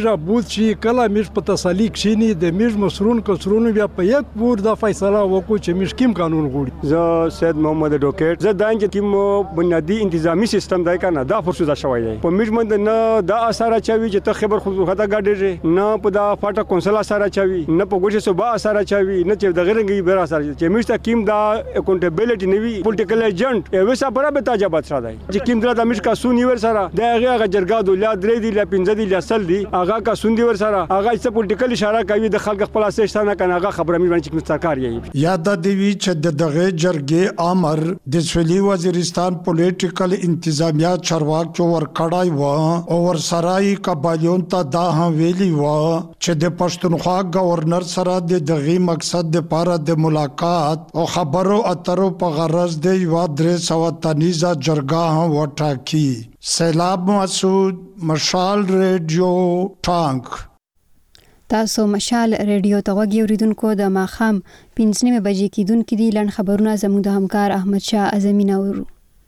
[SPEAKER 24] میج ابود شي کله میج په تسلی کښینی د میج مسرون کسرون بیا په یک پور د فیصله وکړو چې میج کیم قانون غوړي.
[SPEAKER 23] زه سید محمد ډوکټ زه دا چې کوم بنیادی انتظامی سیستم دای کنه دا فرصت شوی دی په میج مند نه دا اثر چوي چې ته خبر خو خطا غاډې نه په دا فاټه کونسل اثر چوي نه په ګوشه صوبه اثر چوي نه چې د غیرنګي بیر اثر چې میج ته کیم دا اکاونټیبিলিټي نیوي پولیټیکل ایجنټ یو څه برابر تاجابات سره دی چې کیم دا میج کا سونی ور سره دا هغه جرګا د لا درې دی لا پنځه دی لا سل دی هغه کا سون دی ور سره هغه څه پولیټیکل اشاره کوي د خلک خپل اساسانه کنه هغه خبره مې باندې چې سرکار یې
[SPEAKER 18] یاد دی چې دغه جرګې امر د سویلي وزیرستان پولیټیکل انتظامیه چارواک چو ور کړای و او ور سرای قبایون ته دا هم ویلی و چې د پښتونخوا گورنر سره د دغه مقصد د پاره د ملاقات او خبرو اترو په غرض د یو 300 تنیزه جرګه هم وټاکی. سیلاب مسعود، مشال ریډیو ټانک.
[SPEAKER 1] تاسو مشال ریډیو ته غوږی اوریدونکو د ماخام 5:30 بجې کیدونکې دي لړ خبرونه زموږ د همکار احمد شاه اعظمي نورو.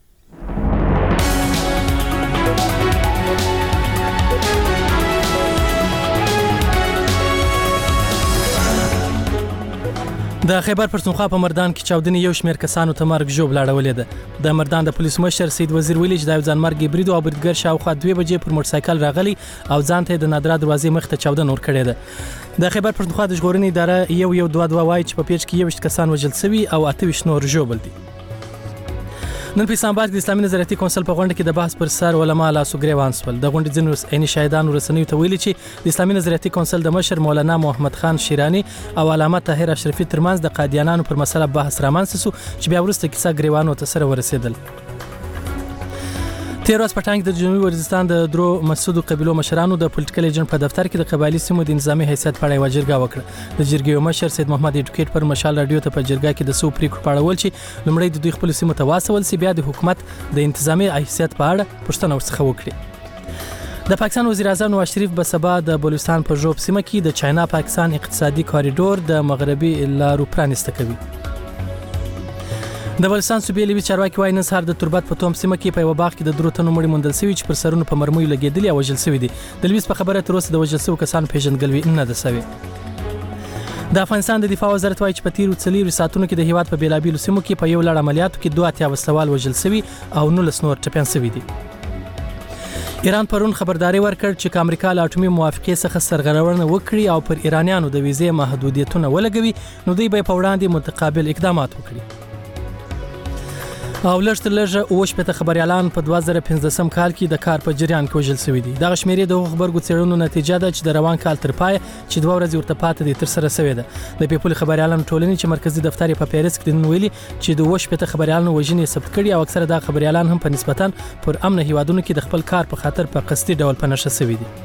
[SPEAKER 2] د خیبر پښتونخوا په مردان کې چاودنې یو شمېر کسانو ته مرګ ژوبل اړولې ده. د مردان د پولیس مشر سید وزیر ویلي چې د ځانمرګ برید او بریدګر شاوخوا 2 بجې پر موټرسایکل راغلی او ځان ته د نادرا دروازې مخ ته چاودنه ور کړې ده. د خیبر پښتونخوا د ژغورنې اداره 112 وایي چې په پیښ کې 21 کسان وژل شوي او 28 نور ژوبل دي. نن په اسلام آباد کې د اسلامي نظریاتي کونسل په غونډه کې د بحث پر سر علما لاسو ګریوان سول. د غونډې ځینو عیني شاهدانو رسنیو ته ویلي چې د اسلامي نظریاتي کونسل د مشر مولانا محمد خان شیرانی او علامه طاهر اشرفي ترمنځ د قادیانانو پر مسله بحث رامنځته شو چې بیا وروسته کیسه ګریوانو ته سره ورسېدل. تیر ورځ په ټانک د جنوبي وزیرستان د درو مسعودو قبیلو مشرانو د پولیټیکل ایجنټ په دفتر کې د قبایلی سیمو د نظامی حیثیت په اړه یو جرګه وکړه. د جرګې مشر سید محمد ډوکټ پر مشال رادیو ته په جرګه کې د سو پریکړو په اړه ول چې لومړی د دوی خپل سیمو ته واسول سی بیا د حکومت د انتظامی حیثیت په اړه پوښتنه ورڅخه وکړي. د پاکستان وزیر اعظم نواز شریف به سبا د بلوچستان په ژوب سیمه کې د چاینا پاکستان اقتصادي کاریډور د مغربي لارو پرانیسته کوي. د بلوچستان صوبې لوی چارواکي وايي نن سهار د تربت په توم سیمه کې په یو باغ کې د درو تنو مړي موندل شوي چې پر سرونو په مرمیو لګېدلي او وژل شوي دي. د لویس په خبره تر اوسه د وژل شوو کسانو پیژندګلوي نه ده شوې. د افغانستان د دفاع وزارت وايي چې په تیرو 4 ساعتونو کې د هیواد په بیلابیلو سیمو کې په یو لړ عملیاتو کې 2 وسلوال وژل شوي او 19 نور ټپیان شوي دي. ایران پرون خبرداري ورکړ چې امریکا له اټومي موافقې څخه سرغړونه وکړي او پر ایرانیانو د ویزې محدودیتونه ولګوي نو دوی به په وړاندې متقابل اقدامات وکړي. او لږ تر لږه 8 خبريالان په 2015 کال کې د کار په جریان کې وژل شوي دي. دغه شمیرې د خبرګو څېړنو نتیجه ده چې د روان کال تر پای چې 2 ورځې ورته پاتې دي تر سره شوې ده. د پیپل خبريالانو ټولنې چې مرکزی دفتر په پیریس کې د ویلي چې د 8 خبريالانو وژنې ثبت کړي او اکثره د خبريالان هم په نسبتا پر امن هیوادونو کې د خپل کار په خاطر په قصدي ډول په نشه شوي دي.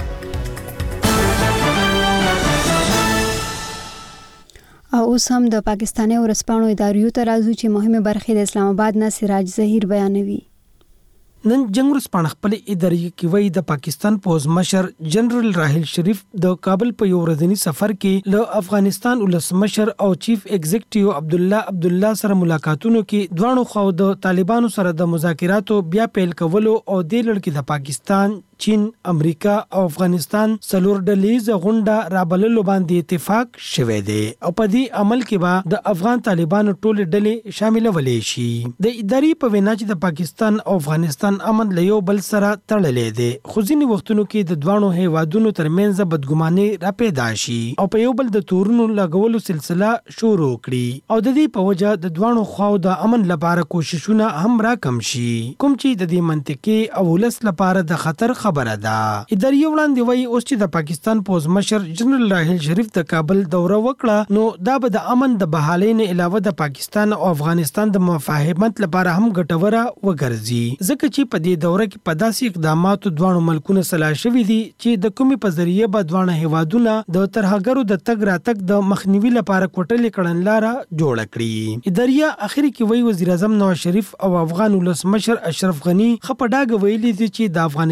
[SPEAKER 1] او اوس هم د پاکستاني ورسپانو اداریو ته راځو چې مهمه برخه د اسلام آباد نه سراج ظهیر بیانوي.
[SPEAKER 11] نن جنگ ورسپانه خپل ادارې کې وایي د پاکستان پوز مشر جنرال راحیل شریف د کابل په یو ورځنی سفر کې له افغانستان ولسمشر او چیف ایگزیکټیو عبدالله سره ملاقاتونو کې دوانو خو د طالبانو سره د مذاکراتو بیا پیل کولو او د لړ کې د پاکستان چین، امریکا او افغانستان څلور ډلې غونډه رابللو باندې اتفاق شوه دی او په دې عمل کې به د افغان طالبانو ټول ډلې شامل ولې شي. د ادارې په وینا چې د پاکستان او افغانستان امن له یو بل سره تړلې دي خو ځینې وختونو کې د دوانو هیوادونو ترمنځ بدګماني را پیدا شي او په یو بل د تورونو لګولو سلسله شروع کړي او د دې په وجه د دوانو خواو د امن لپاره کوششونه هم را کم شي کوم چې د دې منطقي او ولس لپاره د خطر خبره ده. ادارې وړاندې وایي اوس چې د پاکستان پوز مشر جنرال راحیل شریف د کابل دوره وکړه نو دا به د امن د بحالۍ نه علاوه د پاکستان او افغانستان د مفاهمت لپاره هم ګټوره وګرځي ځکه چې په دې دوره کې په داسې اقداماتو دوه ملکونه سلا شوي دي چې د کومې په ذریعه به دوه هیوادونه د ترهګرو د تګ راتګ د مخنیوي لپاره کوټلې کړنلاره جوړ کړي. ادارې اخر کې وایي وزیر اعظم نواز شریف او افغان ولسمشر اشرف غنی خپډاګ ویلي دي چې د افغانستان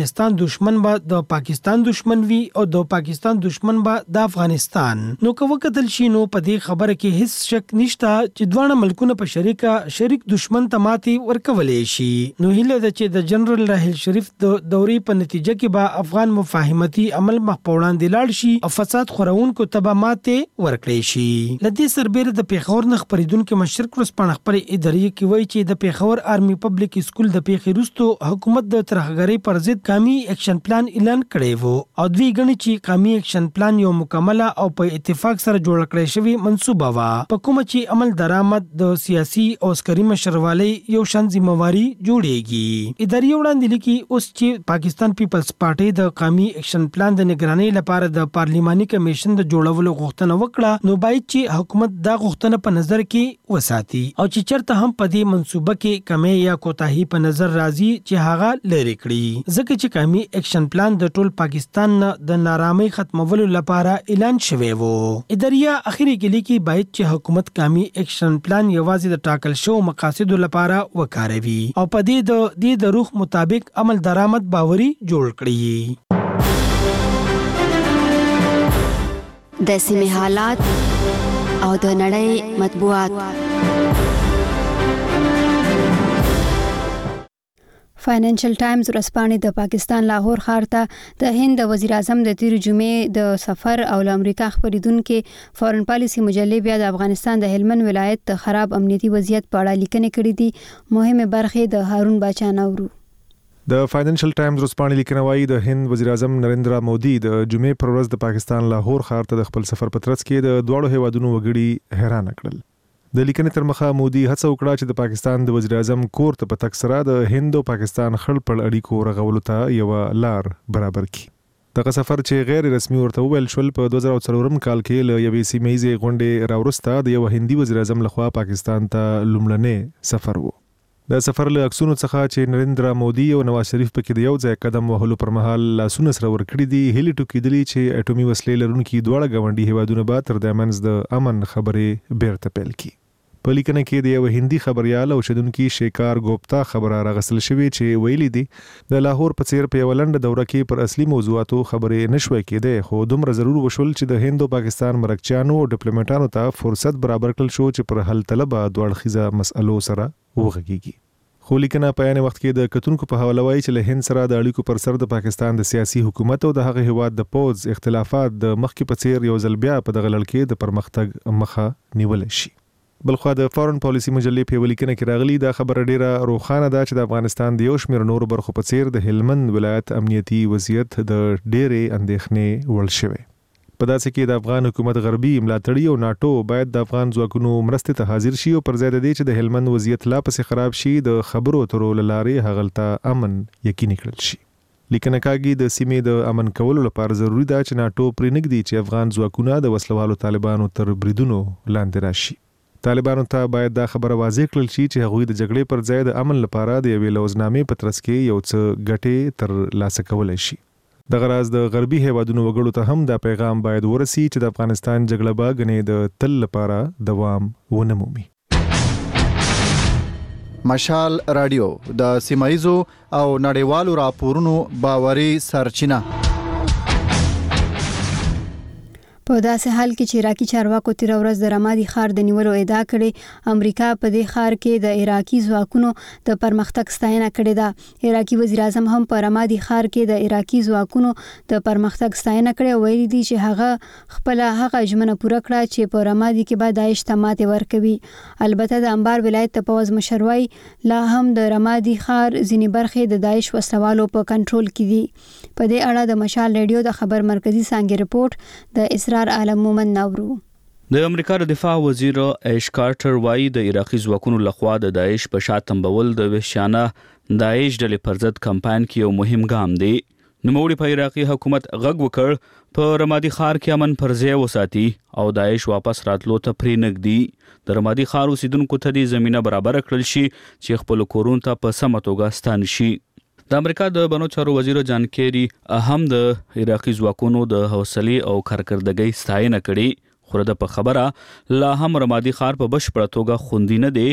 [SPEAKER 11] دشمن به د پاکستان دشمن وي او د پاکستان دشمن به د افغانستان. نو که وکتل شي نو په دې خبره کې هیڅ شک نشته چې دواړه ملکونه په شریک دشمن ته ماتې ورکولې شي. نو هیله ده چې د جنرال راحیل شریف د دورې په نتیجه کې به افغان مفاهمتي عمل مخ په وړاندې لاړ شي او فساد خورونکو ته به ماتې ورکړي شي. لدې سربېره د پیښور نه خبرېدونکو مشر کورسپانډ خپل ادارې کې وایي چې د پیښور آرمي پبلک سکول د پیښې وروسته حکومت د ترهګرۍ پر ضد قومي اکشن پلان اعلان کړی وو او دوی غني چې قومي اکشن پلان یو مکمله او په اتفاق سره جوړ کړی شوی منصوبه وا په کومه چې عمل درآمد د سیاسي او عسکري مشروالۍ یو شان ذمہواری جوړیږي. ادارې وړاندې لیکي اوس چې پاکستان پیپلز پارټي د قومي اکشن پلان د نگرانۍ لپاره د پارلیماني کمیشن د جوړولو غوښتنه وکړه نو باید چې حکومت دا غوښتنه په نظر کې وساتي او چې چرته هم په دې منصوبه کې کمی یا کوتاهی په نظر راځي چې هغه لري کړي ځکه چې قومي اکشن پلان د ټول پاکستان د نارامۍ ختمولو لپاره اعلان شوی وو. ادارې اخیری کې لیکي باید چې حکومت قومي اکشن پلان یوازې د ټاکل شو مقاصدو لپاره وکاروي او په دې د روح مطابق عمل درآمد باوري جوړ کړي.
[SPEAKER 1] د سیمې حالات او د نړۍ مطبوعات. فاینانشل ټایمز ورځپاڼې د پاکستان لاهور ښار ته د هند د وزیر اعظم د تیر جمعې د سفر او له امریکا خبرېدونکو فورن پالیسي مجلې بیا د افغانستان د هلمند ولایت د خراب امنیتي وضعیت په اړه لیکنې کړې دي. مهمه برخې د هارون باچا نورو.
[SPEAKER 5] د فاینانشل ټایمز ورځپاڼې لیکنه وايي د هند وزیر اعظم نریندرا مودي د جمعې پر ورځ د پاکستان لاهور ښار ته د خپل سفر په ترڅ کې د دواړو هیوادونو وګړي حیران کړل. د لیکنې تر مخه مودي هڅه وکړه چې د پاکستان د وزیر اعظم کور ته په تک سره د هند او پاکستان خړپړ اړیکو رغولو ته یو لار برابر کړي. دغه سفر چې غیر رسمي ورته ویل شول په 2004 کال کې له یوې سیمه‌یزې غونډې راوروسته د یو هندي وزیر اعظم لخوا پاکستان ته لومړنی سفر وو. د سفر له عکسونو څخه چې نریندرا مودي او نواز شریف پکې د یو ځای قدم وهلو پر مهال لاسونه سره ورکړي دي هلي ټوکېدلي چې اټومي وسلې لرونکي دواړه ګاونډي هیوادونه به تر د منځ د امن خبرې بیرته پیل کړي. په لیکنه کې د یو هندي خبريال او شدونکو شیکار ګوپتا خبره راغسل شوې چې ویلي دي د لاهور په څیر په ولند دوره کې پر اصلي موضوعاتو خبرې نشوي کېده خو دومره ضرور وشول چې د هند او پاکستان مرکچانو او ډیپلوماټانو ته فرصت برابر کړل شو چې پر حل طلبه دوه خيزه مسألو سره وغږیږي. خو لیکنه په یانه وخت کې د کتونکو په حواله وایي چې له هند سره د اړیکو پر سر د پاکستان د سیاسي حکومت او د هغه هواد د پوز اختلافات د مخکې په څیر یو ځل بیا په دغه لړ کې د پرمختګ مخه نیول شي. بلخو د فورن پالیسي مجلې په ولیکنه کې راغلي دا خبره ډیره روښانه ده چې د افغانستان د یو شمېر نور برخو په څیر د هلمند ولایت امنیتي وضعیت د ډېرې اندېښنې وړ شوی. په داسې کې د افغان حکومت غربي ملاتړي او ناتو باید د افغان ځواکونو مرستې ته حاضر شي او پر ځای د دې چې د هلمند وضعیت لا پسې خراب شي د خبرو اترو لارې هغلته امن یقیني کړل شي. لیکنه کاږي د سیمې د امن کولو لپاره ضروری ده چې ناتو پرېنږدي چې افغان ځواکونه د وسلوالو طالبانو تر بریدونو لاندې راشي. طالبانو ته باید دا خبره واضح کړل شي چې هغوی د جګړې پر ځای د امن لپاره د یوې لوزنامې په ترڅ کې یو څه ګټې تر لاسه کولای شي. د غراز د غربي هیوادونو وګړو ته هم دا پیغام باید ورسي چې د افغانستان جګړه به غنې د تل لپاره دوام ونه مومي.
[SPEAKER 8] مشال رادیو د سیمایزو او نړیوالو راپورونو باوري سرچینه.
[SPEAKER 1] په داسې حال کې چې عراقي چارواکو تیر ورځ د رمادي ښار د نیولو ادعا کړې امریکا په دې ښار کې د عراقي ځواکونو د پرمختګ ستاینه کړې ده. عراقي وزیر اعظم هم په رمادي ښار کې د عراقي ځواکونو د پرمختګ ستاینه کړې او ویلي دي چې هغه خپل هغه ژمنه پوره کړه چې په رمادي کې به داعش ته ماتې ورکوي. البته د انبار ولایت د پوز مشروي لا هم د رمادي ښار ځینې برخې د داعش وسلوالو په کنټرول کې دي. په دې اړه د مشال ریډیو د خبر مرکزی څانګې رپورت د اسرار عالم مومن نورو.
[SPEAKER 9] د امریکا د دفاع وزیر ایش کارټر وایي د عراقي ځواکونو لخوا د داعش په شا تنبول د وحشیانه داعش ډلې پر ضد کمپاین کې یو مهم ګام دی. نوموړي په عراقي حکومت غږ وکړ په رمادي ښار کې امن پر ځای وساتي او داعش واپس راتلو ته پرېنږدي. د رمادي ښار اوسیدونکو ته د زمينه برابر کړل شي چې خپل کورونو ته په سمه توګه ستان شي. د امریکا د بنو چارو وزیر جان کیری هم د عراقي ځواکونو د حوصلې او کارکردګۍ ستاینه کړې خو د په خبره لا هم رمادي ښار په بشپړه توګه خوندي نه دی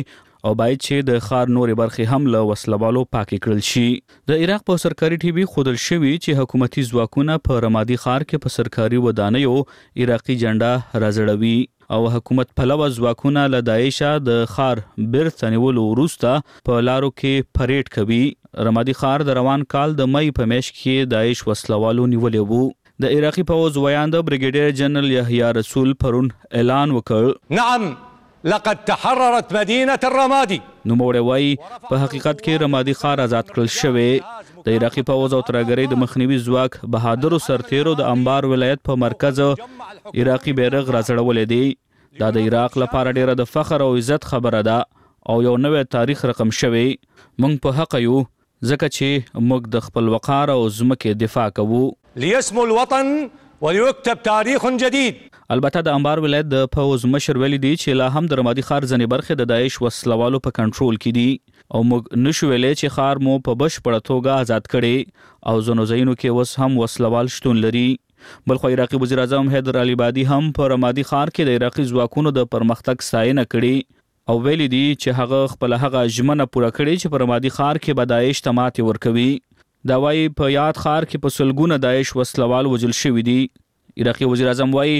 [SPEAKER 9] او باید چې د ښار نورې برخې هم له وسلوالو پاکې کړل شي. د عراق په سرکاري ټي وي ښودل شوي چې حکومتي ځواکونه په رمادي ښار کې په سرکاري ودانیو عراقي جنډه راځړوي او حکومت پلوه ځواکونه له داعشه د ښار بیرته نیولو وروسته په لارو کې پریډ کوي. رمادي ښار د روان کال د مئی په میاشت کې داعش وسلوالو نیولی وو. د عراقي پوځ ویاند بریګیډیر جنرال یحیی رسول پرون اعلان وکړ.
[SPEAKER 3] نعم لقد تحررت مدينة الرمادي.
[SPEAKER 9] نوموړی وایي په حقیقت کې رمادي ښار آزاد کړل شوی. د عراقي پوځ او ترهګرۍ د مخنیوي ځواک بهادرو سرتیرو د انبار ولایت په مرکز عراقي بیرغ راځړولی دی. دا د عراق لپاره ډیره د فخر او عزت خبره ده او یو نوی تاریخ رقم شوی. موږ په حق یو ځکه چې موږ د خپل وقار او ځمکې دفاع کوو.
[SPEAKER 3] ليسمو الوطن ويكتب تاريخ جديد.
[SPEAKER 9] البته د انبار ولایت د پوځ مشر ویلي دی چې لا هم د رمادي ښار ځینې برخې د داعش وسلوالو په کنټرول کې دي او موږ نشو ویلی چې ښار مو په بشپړه توګه آزاد کړي او ځینو ځایونو کې اوس هم وسلوال شتون لري. بلخو عراقي وزیر اعظم حیدر علي بادي هم په رمادي ښار کې د عراقي ځواکونو د پرمختګ ستاینه کړي او ویلي دي چې هغه خپل هغه ژمنه پوره کړې چې په رمادي ښار کې به داعش ته ماتې ورکوي. دا وایي په یاد ښار کې په سلګونه داعش وسلوال وژل شوي دي. عراقي وزیر اعظم وایي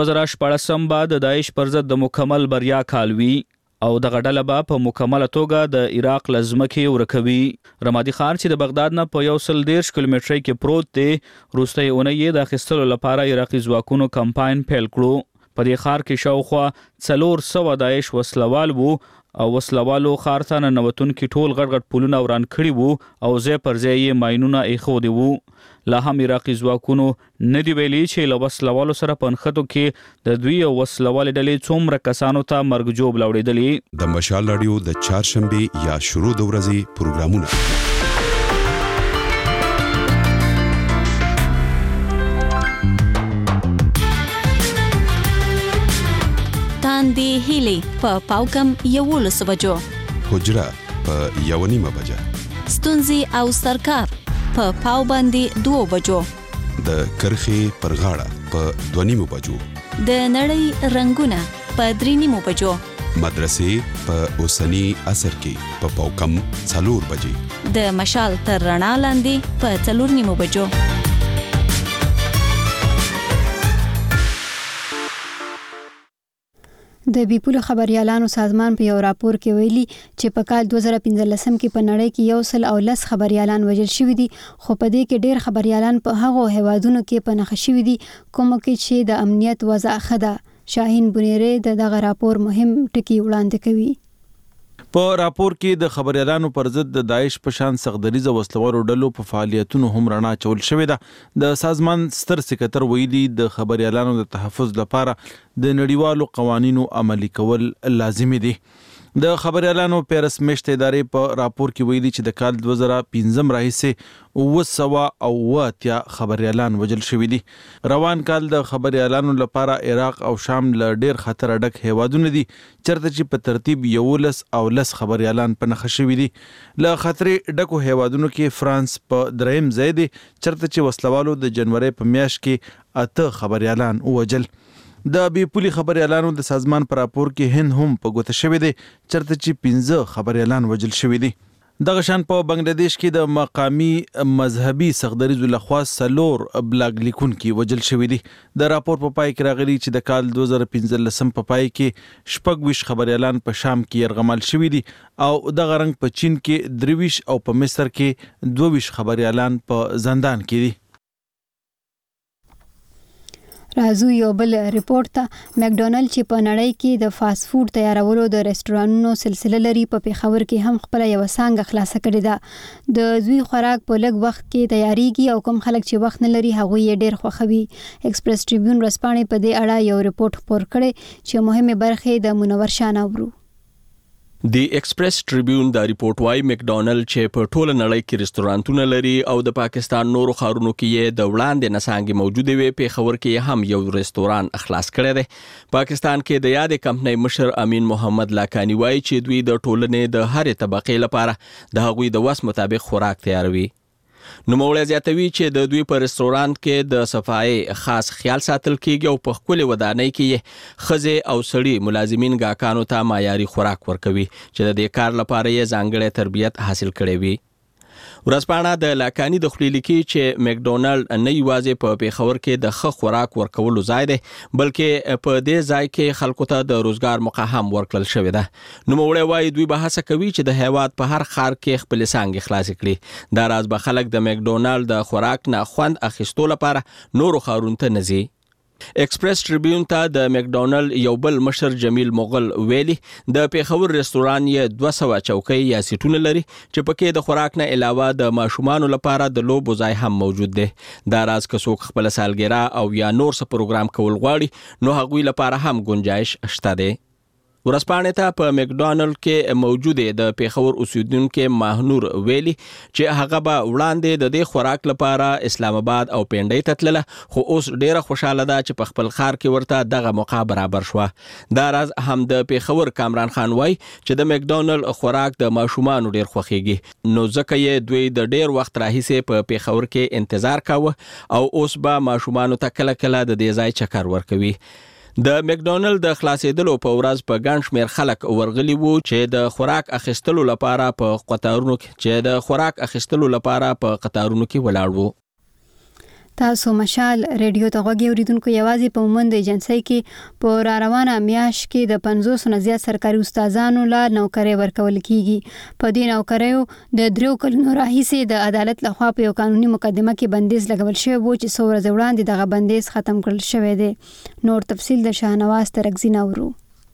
[SPEAKER 9] 2014 به د داعش پر ضد د مکمل بریا کال وي او دغه ډله به په مکمله توګه د عراق له ځمکې ورکوي. رمادي ښار چې د بغداد نه په 130 کیلومترۍ کې پروت دی وروستۍ اونۍ یې د اخیستلو لپاره عراقي ځواکونو کمپاین پیل کړو. په دې ښار کې شاوخوا 400 داعش وسلوال وو او وسلوالو ښار ته ننوتونکي ټول غټ غټ پلونه وران کړي وو او ځای پر ځای یې ماینونه ایښودي وو. لا هم عراقي ځواکونو نه دی ویلي چې له وسلوالو سره په نښتو کې د دوی او وسلوالې ډلې څومره کسانو ته مرګ ژوبله وړېدلې.
[SPEAKER 6] د مشال راډیو د چهارشنبې یا شروع د ورځې پروګرامونه
[SPEAKER 10] تاندې هیلې په پاوکم 11 بجو،
[SPEAKER 6] حجره په 1:30 بجه،
[SPEAKER 10] ستونزې او سرکار په پاو باندې 2 بجو،
[SPEAKER 6] د کرخې پر غاړه په 2:30 بجو،
[SPEAKER 10] د نړۍ رنگونه په 3:30 بجو،
[SPEAKER 6] مدرسې په اوسنی عصر کې په پاوکم 4 بجې،
[SPEAKER 10] د مشال تر رڼا لاندې په 4:30 بجو.
[SPEAKER 1] د بیپولو خبريالانو سازمان په یو راپور کې ویلي چې په کال 2015 کې په نړۍ کې 110 خبريالان وژل شوي دي، خو په دې کې ډېر خبريالان په هغو هیوادونو کې پناه شوي دي کومو کې چې د امنیت وضع ښه ده. شاهین بنيري دغه راپور مهم ټکي وړاندې کوي.
[SPEAKER 12] په راپور کې د خبريالانو پر ضد د داعش په شان سخدریزه وسلوالو ډلو په فعالیتونو هم رڼا چول شوې ده. د سازمان ستر سکرټر ویلي د خبريالانو د تحفظ لپاره د نړیوالو قوانینو عملي کول لازمي دي. د خبريالانو پیرس میشت ادارې په راپور کې ویلي چې د کال 2015 راهیسې 980 خبريالان وژل شوي دي. روان کال د خبريالانو لپاره عراق او شام له ډیر خطر ډک هیوادونه دي چرته چې په ترتیب 11 او 10 خبريالان په نخښه شوي دي. له خطرې ډکو هیوادونو کې فرانس په دریم ځای دی چرته چې وسلوالو د جنوري په میاشت کې 8 خبريالان وژل. د بیپولي خبريالانو د سازمان پر راپور کې هند هم په ګوته شوی دی چرته چې 15 خبريالان وژل شوي دي. دغه شان په بنگلاديش کې د مقامی مذهبي سخدریزو لخوا 4 بلاګ لیکونکي وژل شوي دي. د راپور په پای کې راغلي چې د کال 2015 په پای کې 26 خبريالان په شام کې يرغمل شوي دي او دغه رنګ په چین کې 23 او په مصر کې 22 خبريالان په زندان کې دي.
[SPEAKER 1] راځو یو بل ریپورت ته. مکډونالډ چې په نړۍ کې د فاست فود تیارولو د رستورانونو سلسله لري په پیښور کې هم خپل یو څانګه خلاصه کړې ده. د دوی خوراک په لږ وخت کې تیاریږي او کوم خلک چې وخت نه لري هغه یې ډیر خوښوي. ایکسپریس ټریبیون ورځپاڼې په دې اړه یو ریپورت خپور کړی چې مهمه برخه د منور شان اورو.
[SPEAKER 25] د ایکسپریس ټریبیون دا ریپورت وايي مکډونالډ چې په ټوله نړۍ کې رستورانتونه لري او د پاکستان نورو ښارونو کې یې د وړاندې نسانګې موجوده وي، پیښور کې هم یو رستوران خلاص کړی دی. پاکستان کې د یادې کمپنۍ مشر امین محمد لاکانی وايي چې دوی د ټولنې د هرې طبقې لپاره د هغوی د وس مطابق خوراک تیاروي. نوموړی زیاتوي چې د دوی په رستورانت کې د صفایي خاص خیال ساتل کیږي او په خپل ودانۍ کې ښځې او سړي ملازمین ګاکانو ته معیاري خوراک ورکوي چې د دې کار لپاره یې ځانګړی تربیت حاصل کړی وي. ورځپاڼه د لاکاني د خپلې لیکي چې مکډونالډ نه یوازې په پیښور کې د ښه خوراک ورکولو ځای دی بلکې په دې ځای کې خلکو ته د روزګار موقع هم ورکړل شوې ده. نوموړی وایي دوی به هڅه کوي چې د هیواد په هر ښار کې خپلې څانګې خلاصې کړي. دا راز به خلک د مکډونالډ د خوراک نه خوند اخیستو لپاره نورو ښارونو ته نه ځي. ایکسپریس ټریبیون ته د مکډونالډ یو بل مشر جمیل مغل ویلي د پیښور رستوران یې 200 چوکۍ یا سیټونه لري چې پکې د خوراک نه علاوه د ماشومانو لپاره د لوبو ځای هم موجود دی. دا راز که څوک خپل سالګرا او یا نور څه پروګرام کول غواړي نو هغوی لپاره هم گنجائش شته دی. ورځپاڼې ته په مکډونالډ کې موجودې د پیښور اوسیدونکو ماهنور ویلي چې هغه به وړاندې د دې خوراک لپاره اسلام آباد او پنډۍ ته تلله خو اوس ډیره خوشاله ده چې په خپل ښار کې ورته دغه موقع برابر شوه. دا راز هم د پیښور کامران خان وایي چې د مکډونالډ خوراک د ماشومانو ډیر خوښیږي نو ځکه یې دوی د ډیر وخت راهیسې په پیښور کې انتظار کاوه او اوس به ماشومانو ته کله کله د دې ځای چکر ورکوي. د مکډونالډ د خلاصېدلو په ورځ په ګڼ شمېر خلک ورغلي وو چې د خوراک اخیستلو لپاره په قطارونو کې ولاړ وو.
[SPEAKER 1] تاسو مشال ریډیو ته غوږی اوریدونکو یوازې په مومند ایجنسی کې په را روانه میاشت کې د 500 نه زیات سرکاري استادانو لا نوکری ورکول کیږي. په دې نوکریو د 3 کلونو راهیسې د عدالت لخوا په یو قانوني مقدمه کې بندیز لګول شوی و چې څو ورځې وړاندې دغه بندیز ختم کړل شوی دی. نور تفصیل د شاهنواز ترکزی نورو.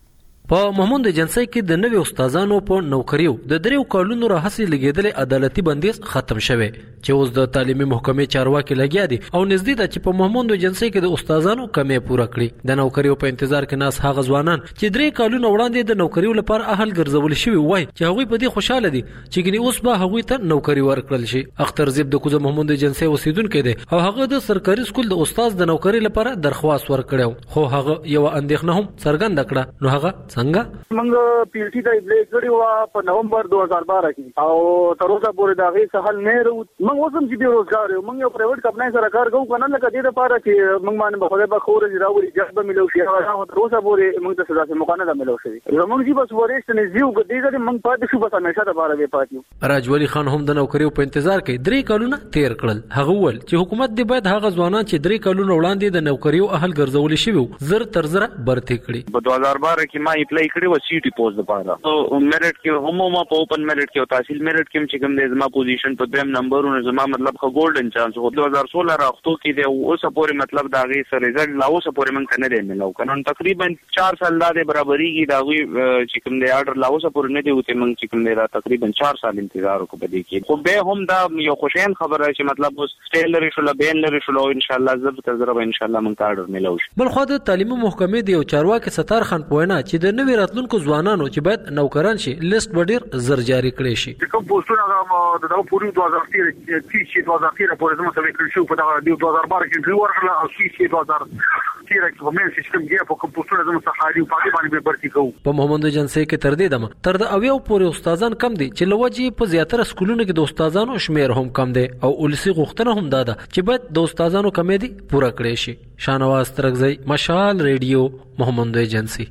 [SPEAKER 7] په مومند ایجنسی کې د نوي استادانو په نوکریو د 3 کلونو راهیسې لګیدل عدالتي بندیز ختم شوی چې اوس د تعلیمي محکمې چارواکي لګیا دي او نږدې ده چې په مومند ایجنسی کې د استادانو کمې پوره کړي. د نوکریو په انتظار کې ناس هغه ځوانان چې 3 کلونو وړاندې د نوکریو لپاره اهل ګرځول شوی وای چې هغوی په دې خوشاله دي چې ګنې اوس به هغوی ته نوکری ورکړل شي. اختر زیب د کوزه مومند ایجنسی اوسیدونکو دی او هغه د سرکاري سکول د استاد د نوکری لپاره درخواست ورکړو خو هغه یو اندېښنه هم څرګنده کړه. نو هغه څنګه
[SPEAKER 13] موږ پیلټي ته اپلای کړی و په نومبر 2012 کې او تر اوسه پورې دا غي سهل نه وروت. موږ اوسم چې بیروزګار یو. موږ یو پرایویټ کمپنۍ سره کار کوو کنه لکه دې لپاره چې موږ باندې په خپل خور راوړي جذب ملو شي هغه تر اوسه پورې موږ ته سزا سم مقانه ملو شي. زموږ چې بس ورېست نه زیو دې ځکه موږ پاتې شو بس همیشه د لپاره به پاتې.
[SPEAKER 7] راجولی خان هم د نوکریو په انتظار کې 3 کلونه تیر کړل. هغه ول چې حکومت دې باید هغه ځوانان چې 3 کلونه وړاندې د نوکریو اهل ګرځول شي زر تر زر برتي کړي.
[SPEAKER 14] په 2012 کې ما اپلای کړی و سی ټي پوسټ لپاره او میرټ کې هم ما په اوپن میرټ کې او تحصیل میرټ کې چې کوم د زما پوزیشن په دویم نمبرونو زما مطلب خو ګولډن چانس هو 2016 راختو کې دی اوس پورې مطلب دا غي سره رزلټ لا اوس پورې من کنه دی ملو کنه تقریبا 4 سال د برابرۍ کې دا غي چې کوم دی آرډر لا اوس پورې نه دی وته من چې کوم دی را تقریبا 4 سال انتظار وکړو بده کې خو به هم دا یو خوشین خبره چې مطلب اوس سټیلر شو بین لري شو ان شاء الله زب تر زره ان شاء الله من آرډر ملو شي.
[SPEAKER 7] بل خو د تعلیمي محکمې دی او چارواکي ستار خان پوینا چې د نوی راتلونکو ځوانانو چې باید نوکران شي لیست ډیر زر جاری کړي شي.
[SPEAKER 13] کوم پوسټونه د پوری 2013 چې 2013 پورې زموږ سره کړی شو په دا 2012 کې دوی ورغله او چې 2013 کې په مې سیستم کې په کوم پوسټونه زموږ څخه حالي په باندې به برتي کوو.
[SPEAKER 7] په مومند ایجنسی کې تر دې دمه تر د اویو پورې استادان کم دي چې لوجي په زیاتره سکولونو کې د استادانو شمیر هم کم دي او ولسی غوښتنه هم ده چې باید د استادانو کمې دي پوره کړي شي. شاهنواز ترکزی مشال ریډیو مومند ایجنسی.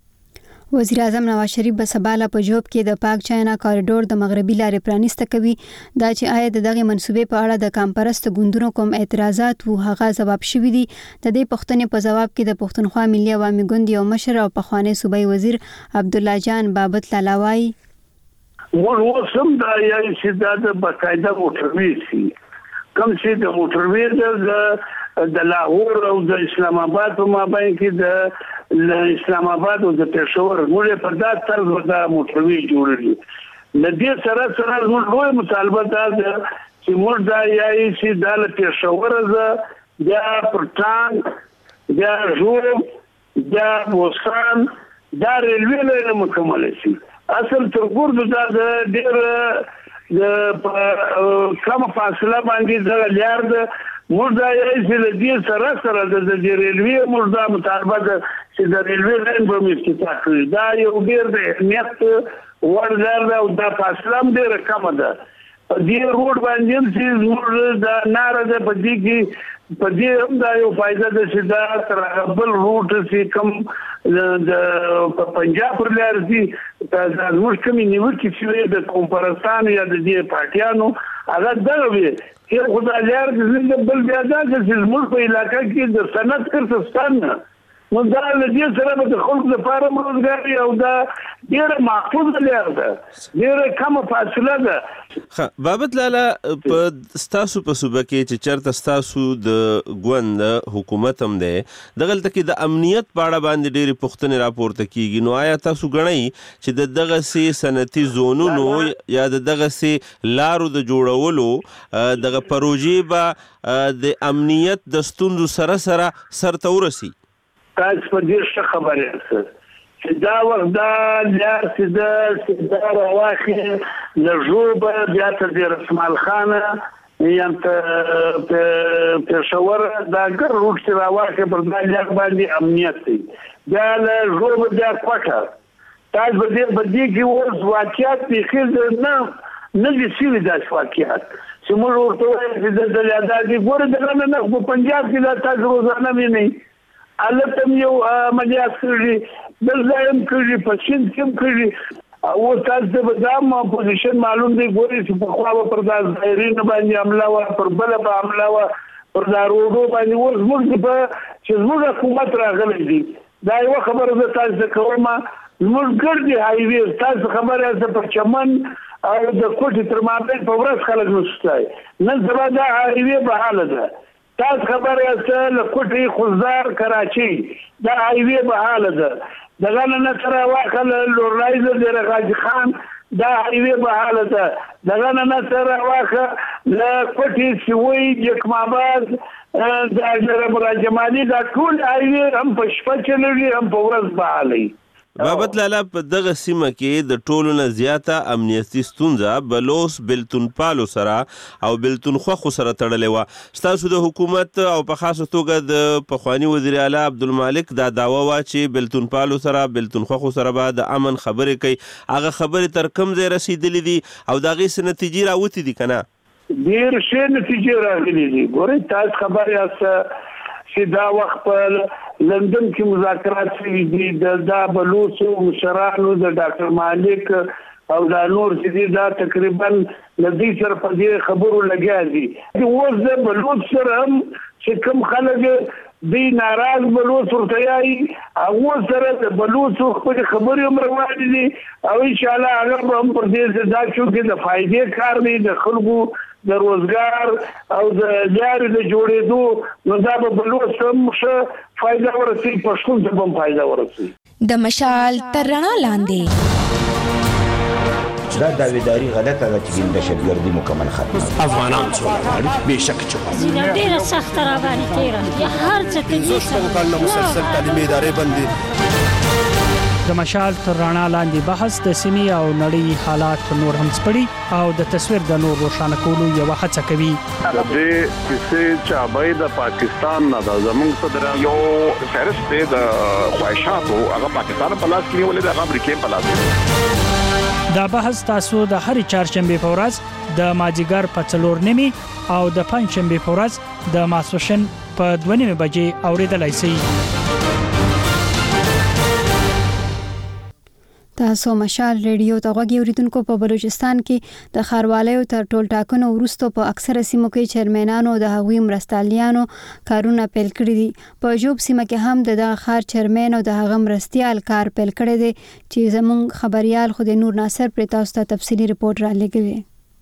[SPEAKER 1] وزیر اعظم نواز شریف به سباله په جوب کې د پاک چاینا کاریډور د مغربي لارې پرانیسته کوي. دا چې آیا دغه منسوبې په اړه د کمپرست ګوندونو کوم اعتراضات وو هغه جواب شوی دي. د دې پوښتنې په جواب کې د پښتونخوا ملي عوامي ګوند یو مشر او پخوانی صوبایي وزیر عبد الله جان بابت لالاوي
[SPEAKER 15] وسم دا یې چې دا د باقاعده موټروي سي کوم چې د موټروي د لاهور او د اسلام آباد په مابین کې د اسلام آباد او د پېښور موږ په داسې طرز دا موټروي جوړوي. د دې سره موږ لوی مطالبه ده چې موږ دا یې چې د پېښور ز د پټان د جوړ د وسان د ریلوی لاره مکمل شي. اصل تر ګورو دا د ډېر د کوم فاصله باندې د لار د موږ دا یې چې د دې سره د ریلوی موږ دا مطالبه ده چې د ریلوی لاین به افتتاح کړي. دا یو ډېر د اهمیت وړ ځای ده او دا فاصله هم ډېره کمه ده په دې روډ باندې هم چې زموږ د ناره ده په دې کې په دې هم دا یو فائدہ ده چې دا تر بل روټ چې کوم د پنجاب پر لار دي دا زموږ کومې نیوکې چې د کومپرستان یا د دې پارټیانو هغه دغه وي چې خدای لار د بل بیا دا چې زموږ په علاقه کې د صنعت کړستان نو دا له دې سره به د خلکو لپاره روزګار او دا ډېره محفوظه لار ده ډېره کمه فاصله ده.
[SPEAKER 4] بابت لالا په ستاسو په صوبه کې چې چېرته ستاسو د ګوند حکومت هم دی دغلته کې د امنیت په اړه باندې ډېرې پوښتنې راپورته کیږي نو آیا تاسو ګڼئ چې د دغسې صنعتي زونونو یا د دغسې لارو د جوړولو دغه پروژې به د امنیت د ستونزو سره سرته ورسي؟
[SPEAKER 15] تاسو په دې څه خبره یاست چې دا وخت دا لار چې دا راواخې له جوبه بیا تر دې رسمال خانه یا پېښور دا ګر روټ چې راواخې پر دا لار باندې امنیت دی بیا له جوبه بیا کوټه تاسو په دې کې اوس واقعیت پیښې نه دي سوي داسې واقعیت چې موږ ورته وایو چې د یادادي ګوره دغه نه په پنجاب کې دا تاسو روزانه وینئ البته یو عملیات کړی بل ځای هم کړی په سیند کې هم کړی او تاسو به دا پوزیشن معلوم دی ګوري چې په خوا به پر دا ظاهرین باندې حمله وه پر بله به حمله وه پر دا روډو باندې اوس موږ چې زموږ حکومت راغلی دی دا یوه خبره زه تاسو ته کوم زموږ ګردې هایوې تاسو خبره یاست په چمن او د کوټې تر مابین په ورځ خلک نشته نن سبا دا هایوې بحاله ده تاسو خبر یاست له کوټې خوزدار کراچي دا هایوې بحاله ده دغه نه تر واخل لورایز د غاجي خان دا هایوې بحاله ده دغه نه تر واخل له کوټې سوي جکماباد د جرم راجمالي دا ټول هایوې هم په شپه چلوي هم په ورځ بحالي.
[SPEAKER 4] بابت لالا په دغه سیمه کې د ټولو نه زیاته امنیتي ستونزه بلوس بلتون پالو سره او بلتون خوخو سره تړلې وه ستاسو د حکومت او په خاصه توګه د پخواني وزیر اعلی عبدالمالک دا دعوه وه چې بلتون پالو سره بلتون خوخو سره به د امن خبرې کوي هغه خبرې تر کوم ځای رسېدلې دي او د هغې څه نتیجې راوتې دي که نه؟
[SPEAKER 15] ډېر ښې نتیجې راغلي دي ګورئ تاسو خبر یاست چې دا وخت په لندن کې مذاکرات شوي دي دا بلوڅو مشرانو د ډاکټر مالک او دا نور چې دي دا تقریبا له دې سره په دې خبرو لګیا دي اوس د بلوڅ سره هم چې کوم خلک دی ناراض بلوڅ ورته یایي هغو سره د بلوڅو خپلې خبرې هم روانې دي او انشاءالله هغه به هم پر دې دا چونکې د فایدې کار دی د خلکو د روزګار او د لارې د جوړېدو نو دا به بلوڅ هم ښه فایده ورسوي پښتون ته به هم فایده ورسوي.
[SPEAKER 16] د مشال تر رڼا لاندې
[SPEAKER 17] دا داویداری غلطه ده چې دهشتګردي مکمل ختمه
[SPEAKER 19] افغانان څوک غواړي بېشکه چې غواړي
[SPEAKER 20] ډېره سخته راباندې تېره هر څه کوي
[SPEAKER 19] کال مسلسل تعلیمي ادارې بندي
[SPEAKER 26] د مشال تر رڼا لاندې بحث د سیمې او نړۍ حالات نور هم سپړي او د تصویر د نور روښانه کولو یو هڅه کوي.
[SPEAKER 27] د کیسې چابای د پاکستان نه د زمونږ صدر یو فهرست دی د خواهشاتو هغه پاکستان په لاس کې نیولې د امریکا په لاس کې.
[SPEAKER 26] دا بحث تاسو د هرې چهارشنبې په ورځ د مازیګر په 4:30 او د پنځشنبې په ورځ د ماسپښین په 2:30 بجې اوریدلای شئ.
[SPEAKER 1] تاسو مشال ریډیو ته غوږی اوریدونکو په بلوچستان کې د ښاروالۍ تر ټول ټاکنو وروسته په اکثره سیمو کې چیرمنانو د هغوی مرستیالانو کارونه پیل کړي دي. په جوب سیمه کې هم د ښار چیرمن او د هغه مرستیال کار پیل کړی دی چې زموږ خبريال خو د نور ناصر پر تاسو ته تفصیلی ریپورت را لګوي.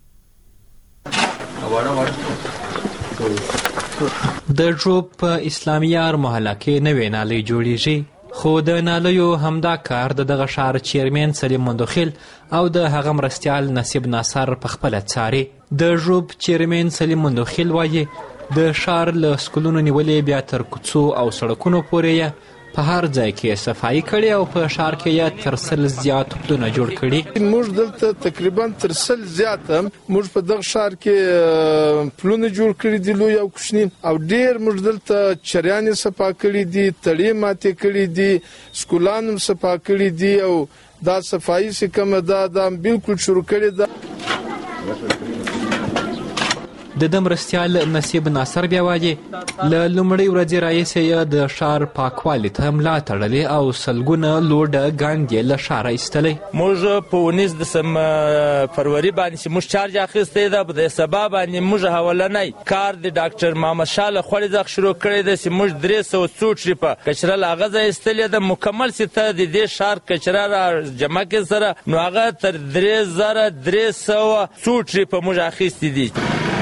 [SPEAKER 28] د جوب په اسلامیار محله کې نوې نالۍ جوړیږي خو د نالیو همدا کار دغه ښار چیرمن سلیم مندوخیل او د هغه مرستیال نصیب ناصر په خپله څاري. د ژوب چیرمن سلیم مندوخیل وایي د ښار له سکولونو نیولې بیا تر کوڅو او سړکونو پورې په هر ځای کې صفایي کړي او په ښار کې یې تر 100 زیات پلونه جوړ کړي.
[SPEAKER 29] موږ دلته تقریبا تر 100 زیات موږ په دغه ښار کې پلونه جوړ کړي دي لوی او کوچني او ډېر موږ دلته چریانې صفا کړي دي تړې ماتې کړي دي سکولان هم صفا کړي دي او دا صفایي چې کومه ده دا بالکل شروع کړې ده.
[SPEAKER 28] د مرستیال نصیب ناصر بیا وایي له لومړۍ ورځې راهیسې یې د ښار پاکوالي ته ملا تړلې او سلګونه لوډه ګاند یې له ښاره ایستلی.
[SPEAKER 2] موږ په 19 فروری باندې چې موږ چارج اخیستی ده په دې سبا باندې موږ حولنی کار د ډاکټر محمد شاه له خولې څخه شروع کړی ده چې موږ 300 څو ټریپه کچره له هغه ځایه ایستلې ده. مکمل چې ته د دې ښار کچره را جمع کړې سره نو هغه تر 3300 څو ټریپه موږ اخیستي دي.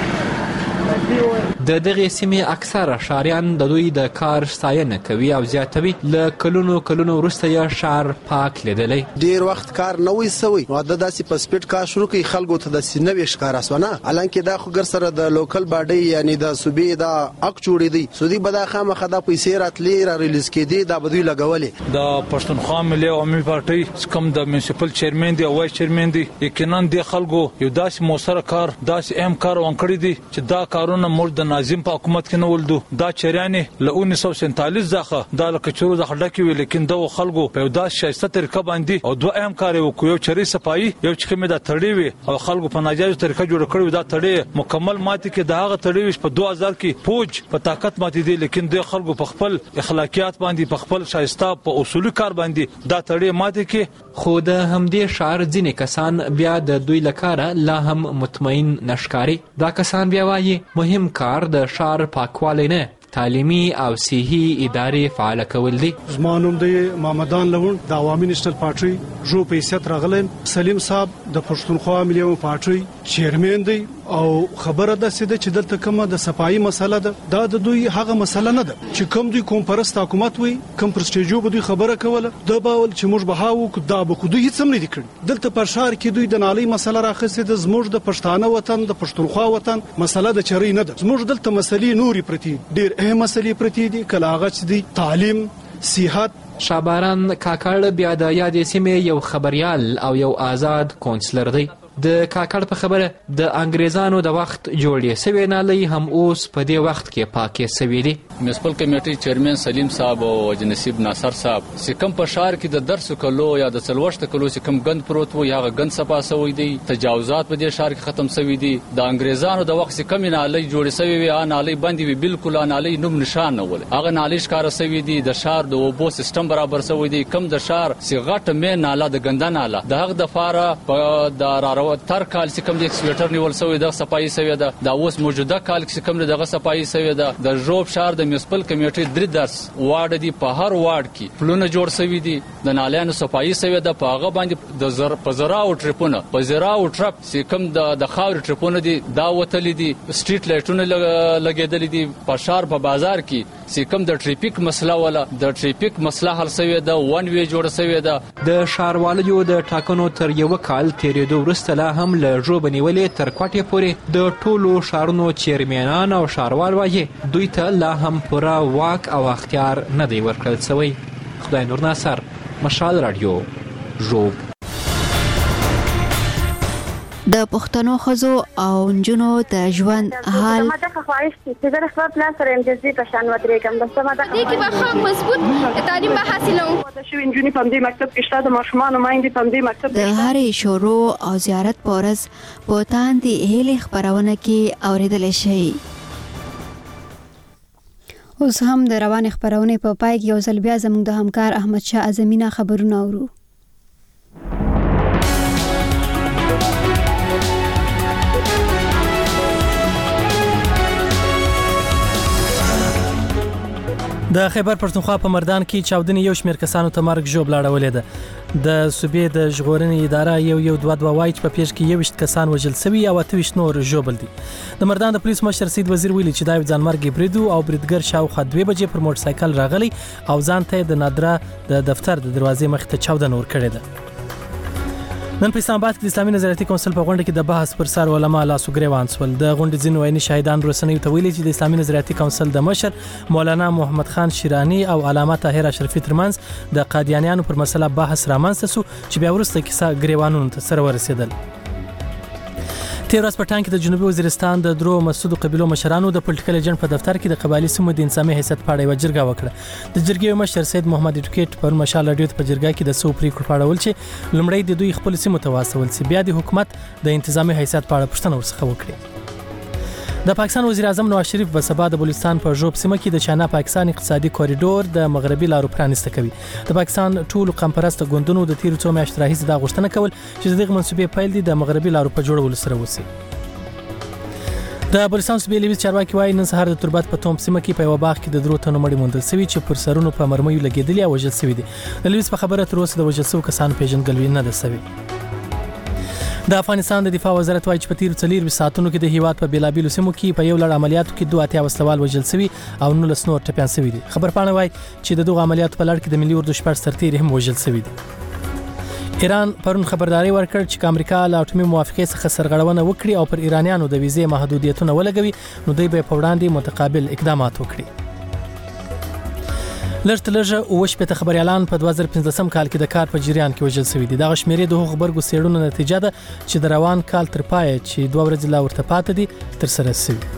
[SPEAKER 28] د دغې سیمې اکثره ښاریان د دوی د کار ستاینه کوي او زیاتوي له کلونو وروسته یې ښار پاک لیدلی.
[SPEAKER 19] ډیر وخت کار نه وي سوی نو د داسې په سپیډ کار شروع کوي خلکو ته داسې نوې ښکاره سوه نه حالانکه دا خو ګر سره د لوکل باډۍ یعنی د صوبې دا حق جوړېدی سودي به دا خامخا دا پیسې راتلې را ریلیز کېدې دا به دوی لګولې.
[SPEAKER 5] د پښتونخوا ملي عوامي پارټۍ کوم د میونسپل چیرمن دی او وایس چیرمن دی یقینا د خلکو یو داسې موثر کار داسې اهم کار وکړی دی چې دا کارونه موږ د ناظم په حکومت کې نه ولدو. دا چریانې له 1947 څخه دا له کچرو څخه ډکې وي لیکن د خلکو په یو داسې شایسته طریقه باندې او دوه اهم کار وکړو. یو چرې صفایي یو چې کومه دا تړې وي او خلکو په ناجایز طریقه جوړ کړو دا تړې مکمل ماتې کې دا هغه تړې وي په 2000 کې فوج په طاقت ماتې دي لیکن د خلکو په خپل اخلاقیات باندې په خپل شایسته په اصولي کار باندې دا تړې ماتې کې.
[SPEAKER 28] خو د همدې ښار ځینې کسان بیا د دوی لکاره لا هم مطمئن نشکاري. دا کسان بیا وایي مهم کار د ښار پاکوالی نه تعلیمي او صحي ادارې فعاله کول دي.
[SPEAKER 8] زما نوم دی محمدان لون د عوامي نېشنل پارټۍ جو په حیثیت راغلی. سلیم صاحب د پښتونخوا ملي عوامي پارټۍ چیرمن دی او خبره ده چې دلته کومه د صفایي مسله ده دا د دوی هغه مسله نه ده چې کوم دوی کوم پرست حکومت وي کوم پرستیجو به دوی خبره کوله د باول چې موږ به هاو دا به دوی هیڅ هم نه دي کړی. دلته پر ښار کې دوی د نالۍ مسله راخصه د زموږ د پښتانه وطن د پښتونخوا وطن مسله د چری نه ده. زموږ دلته مسلې نوري پرتی ډیر اهم مسلې پرتی دي کله هغه چې دي تعلیم صحت.
[SPEAKER 28] شاباران کاکړ بیا د یادې سیمې یو خبريال او یو آزاد کونسلر دی. د کاکړ په خبره د انګریزانو د وخت جوړې سوي نالۍ هم اوس په دې وخت کې پاکې سوي دي.
[SPEAKER 11] میونسپل کمیټې چیرمن سلیم صاحب او نصیب ناصر صاحب چې کوم په ښار کې د درس کلو یا د څلوښت کلو چې کوم غند پروت وو یا غند صفا سوی دي تجاوزات په دې ښار کې ختم سوي دي. د انګریزانو د وخت چې کوم نالۍ جوړې سوي وي نالۍ باندې وی بالکل نالۍ نوم نشان نه ول هغه نالۍ ښکار سوي دي. د ښار د اوبو سیستم برابر سوی دي کوم د ښار چې غټ مې ناله د ګنده ناله د هغه د فاره په د راروت تر کال چې کوم د ایکسپیټر نیول سوی د صفایي سوی ده دا اوس موجوده کال چې کوم دغه صفایي سوی ده. د ژوب ښار د میونسپل کمیټې 3 درس وارډ دي په هر وارډ کې پلونه جوړ سوي دي د نالیانو صفایي سوی ده په هغه باندې د په زرا او ټریپونه په زرا او ټرپ چې کوم د خاور ټریپونه دي دا وتلې دي سټریټ لایټونه لګېدلې دي په ښار په بازار کې چې کوم د ټریفیک مسله ولا د ټریفیک مسله حل سوی ده ون وی جوړ سوی ده.
[SPEAKER 28] د ښاروالو د ټاکنو تر یو کال تیرېدو وروسته لا هم له ژوب نیولې تر کوټې پورې د ټولو ښارونو چیرمنان او ښاروال وایي دوی ته لا هم پوره واک او اختیار نه دی ورکړل شوی. خدای نور ناصر مشال رادیو ژوب.
[SPEAKER 1] د پښتنو ښځو او نجونو د ژوند حال
[SPEAKER 18] ماته خواهش چې د خپل پلان سره امتیازي په شان ودرېږم د سماده
[SPEAKER 21] دې کې به هم مضبوط تعلیم به حاصلوم.
[SPEAKER 18] د شوي نجونې په دې مکتب کې شته د ماشومانو مایندې په دې مکتب
[SPEAKER 1] د هرې شروع او زیارت پورز په تاندې هلې خبرونه کې اوریدل شي. اوس هم د روان خبرونه په پای کې یو ځل بیا زموږ د همکار احمد شاه اعظمي خبرونه اورو.
[SPEAKER 22] د خیبر پښتونخوا په مردان کې چاودنې یو شمېر کسانو ته مرګ ژوبله اړولې ده. د صوبې د ژغورنې اداره یو 2 وایي چې په پیښ کې 21 کسان وژل شوي او 28 نور ژوبل دي. د مردان د پولیس مشر سید وزیر ویلي چې دا یو ځانمرګي برید او بریدګر شاوخوا 2 بجې پر موټر سایکل راغلی او ځان ته د نادره د دفتر د دروازې مخ ته چاودنه ور کړې ده. نن په اسلام آباد کې د اسلامي نظریاتي کونسل په غونډه کې د بحث پر سر علما لاسو ګریوان سول. د غونډې ځینو عیني شاهدان رسنیو ته ویلي چې د اسلامي نظریاتي کونسل د مشر مولانا محمد خان شیرانی او علامه طاهر اشرفي ترمنځ د قادیانیانو پر مسله بحث رامنځته شو چې بیا وروسته کیسه ګریوانونو ته سره ورسېدل. تیر ورځ په ټانګ کې د جنوبي وزیرستان د درو مسعود قبیلو مشرانو د پولیټیکل ایجنټ په دفتر کې د قبایلی سیمو د انساني حیثیت په اړه یو جرګه وکړه. د جرګې مشر سید محمد اډوکیټ پر مشال رادیو په جرګه کې د سو پریکړو په اړه ول چې لومړی د دوی خپل سیمو ته واسول سي بیا د حکومت د انتظامی حیثیت په اړه پوښتنه ورڅخه وکړي. د پاکستان وزیر اعظم نواز شریف به سبا د بلوچستان په ژوب سیمه کې د چانا پاکستان اقتصادي کوریډور د مغربي لارو پرانیسته کوي. د پاکستان ټولو قومپرسته ګوندونو د تیر څو میاشتو راهیسې دا غوښتنه کول چې دغه منسوبې پیل دي د مغربي لارو په جوړولو سره وسی. د بلوچستان صوبې لوی چارواکي وایي نن سهار د تربت په توم سیمه کې په یو باغ کې د درو تنو مړي موندل شوي چې پر سرونو په مرمیو لګېدلي او وژل شوي دي. د لویس په خبره تر اوسه د وژل شوو کسانو پیژندګلوي نه ده شوې. د افغانستان د دفاع وزارت وایي چې په تیر 4 ساعتونو کې د هیواد په بیلابیلو سیمو کې په یو لړ عملیاتو کې 2 وسلوال وژل شوي او 19 نور ټپيان شوي دي. خبرپاڼه وایي چې د دغو عملیاتو په لړ کې د ملي اردو 14 سرتیري هم وژل شوي دي. ایران پرون خبرداري ورکړ چې امریکا له اټومي موافقې څخه سرغړونه وکړي او پر ایرانیانو د ویزې محدودیتونه ولګوي نو دوی به په وړاندې متقابل اقدامات وکړي. لږ وشپته خبريالان په 2015 کال کې د کار په جریان کې وژل شوي دي. دا شمیرې د هغو خبرګو سیړونو نتیجه ده چې د روان کال تر پای چې 2 ورځې لا ورته پاتې دي تر سره شوي.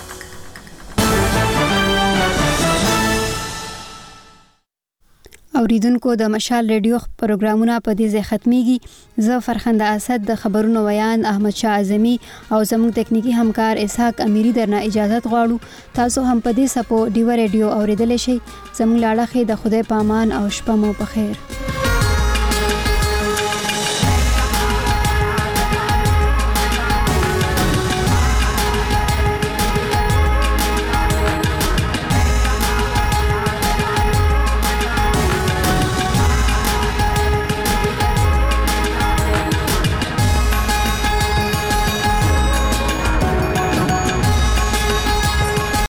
[SPEAKER 1] اوریدونکو د مشال ریډیو پروګرامونه په دې ځای ختميږي. زه فرخنده اسد د خبرونو ویان احمد شاه اعظمي او زموږ تکنیکی همکار اسحاق امیری درنه اجازه غواړو. تاسو هم په دې سپو ډیو ریډیو اوریدل شئ. زموږ لاړه خې د خدای پامان او شپه مو په خیر.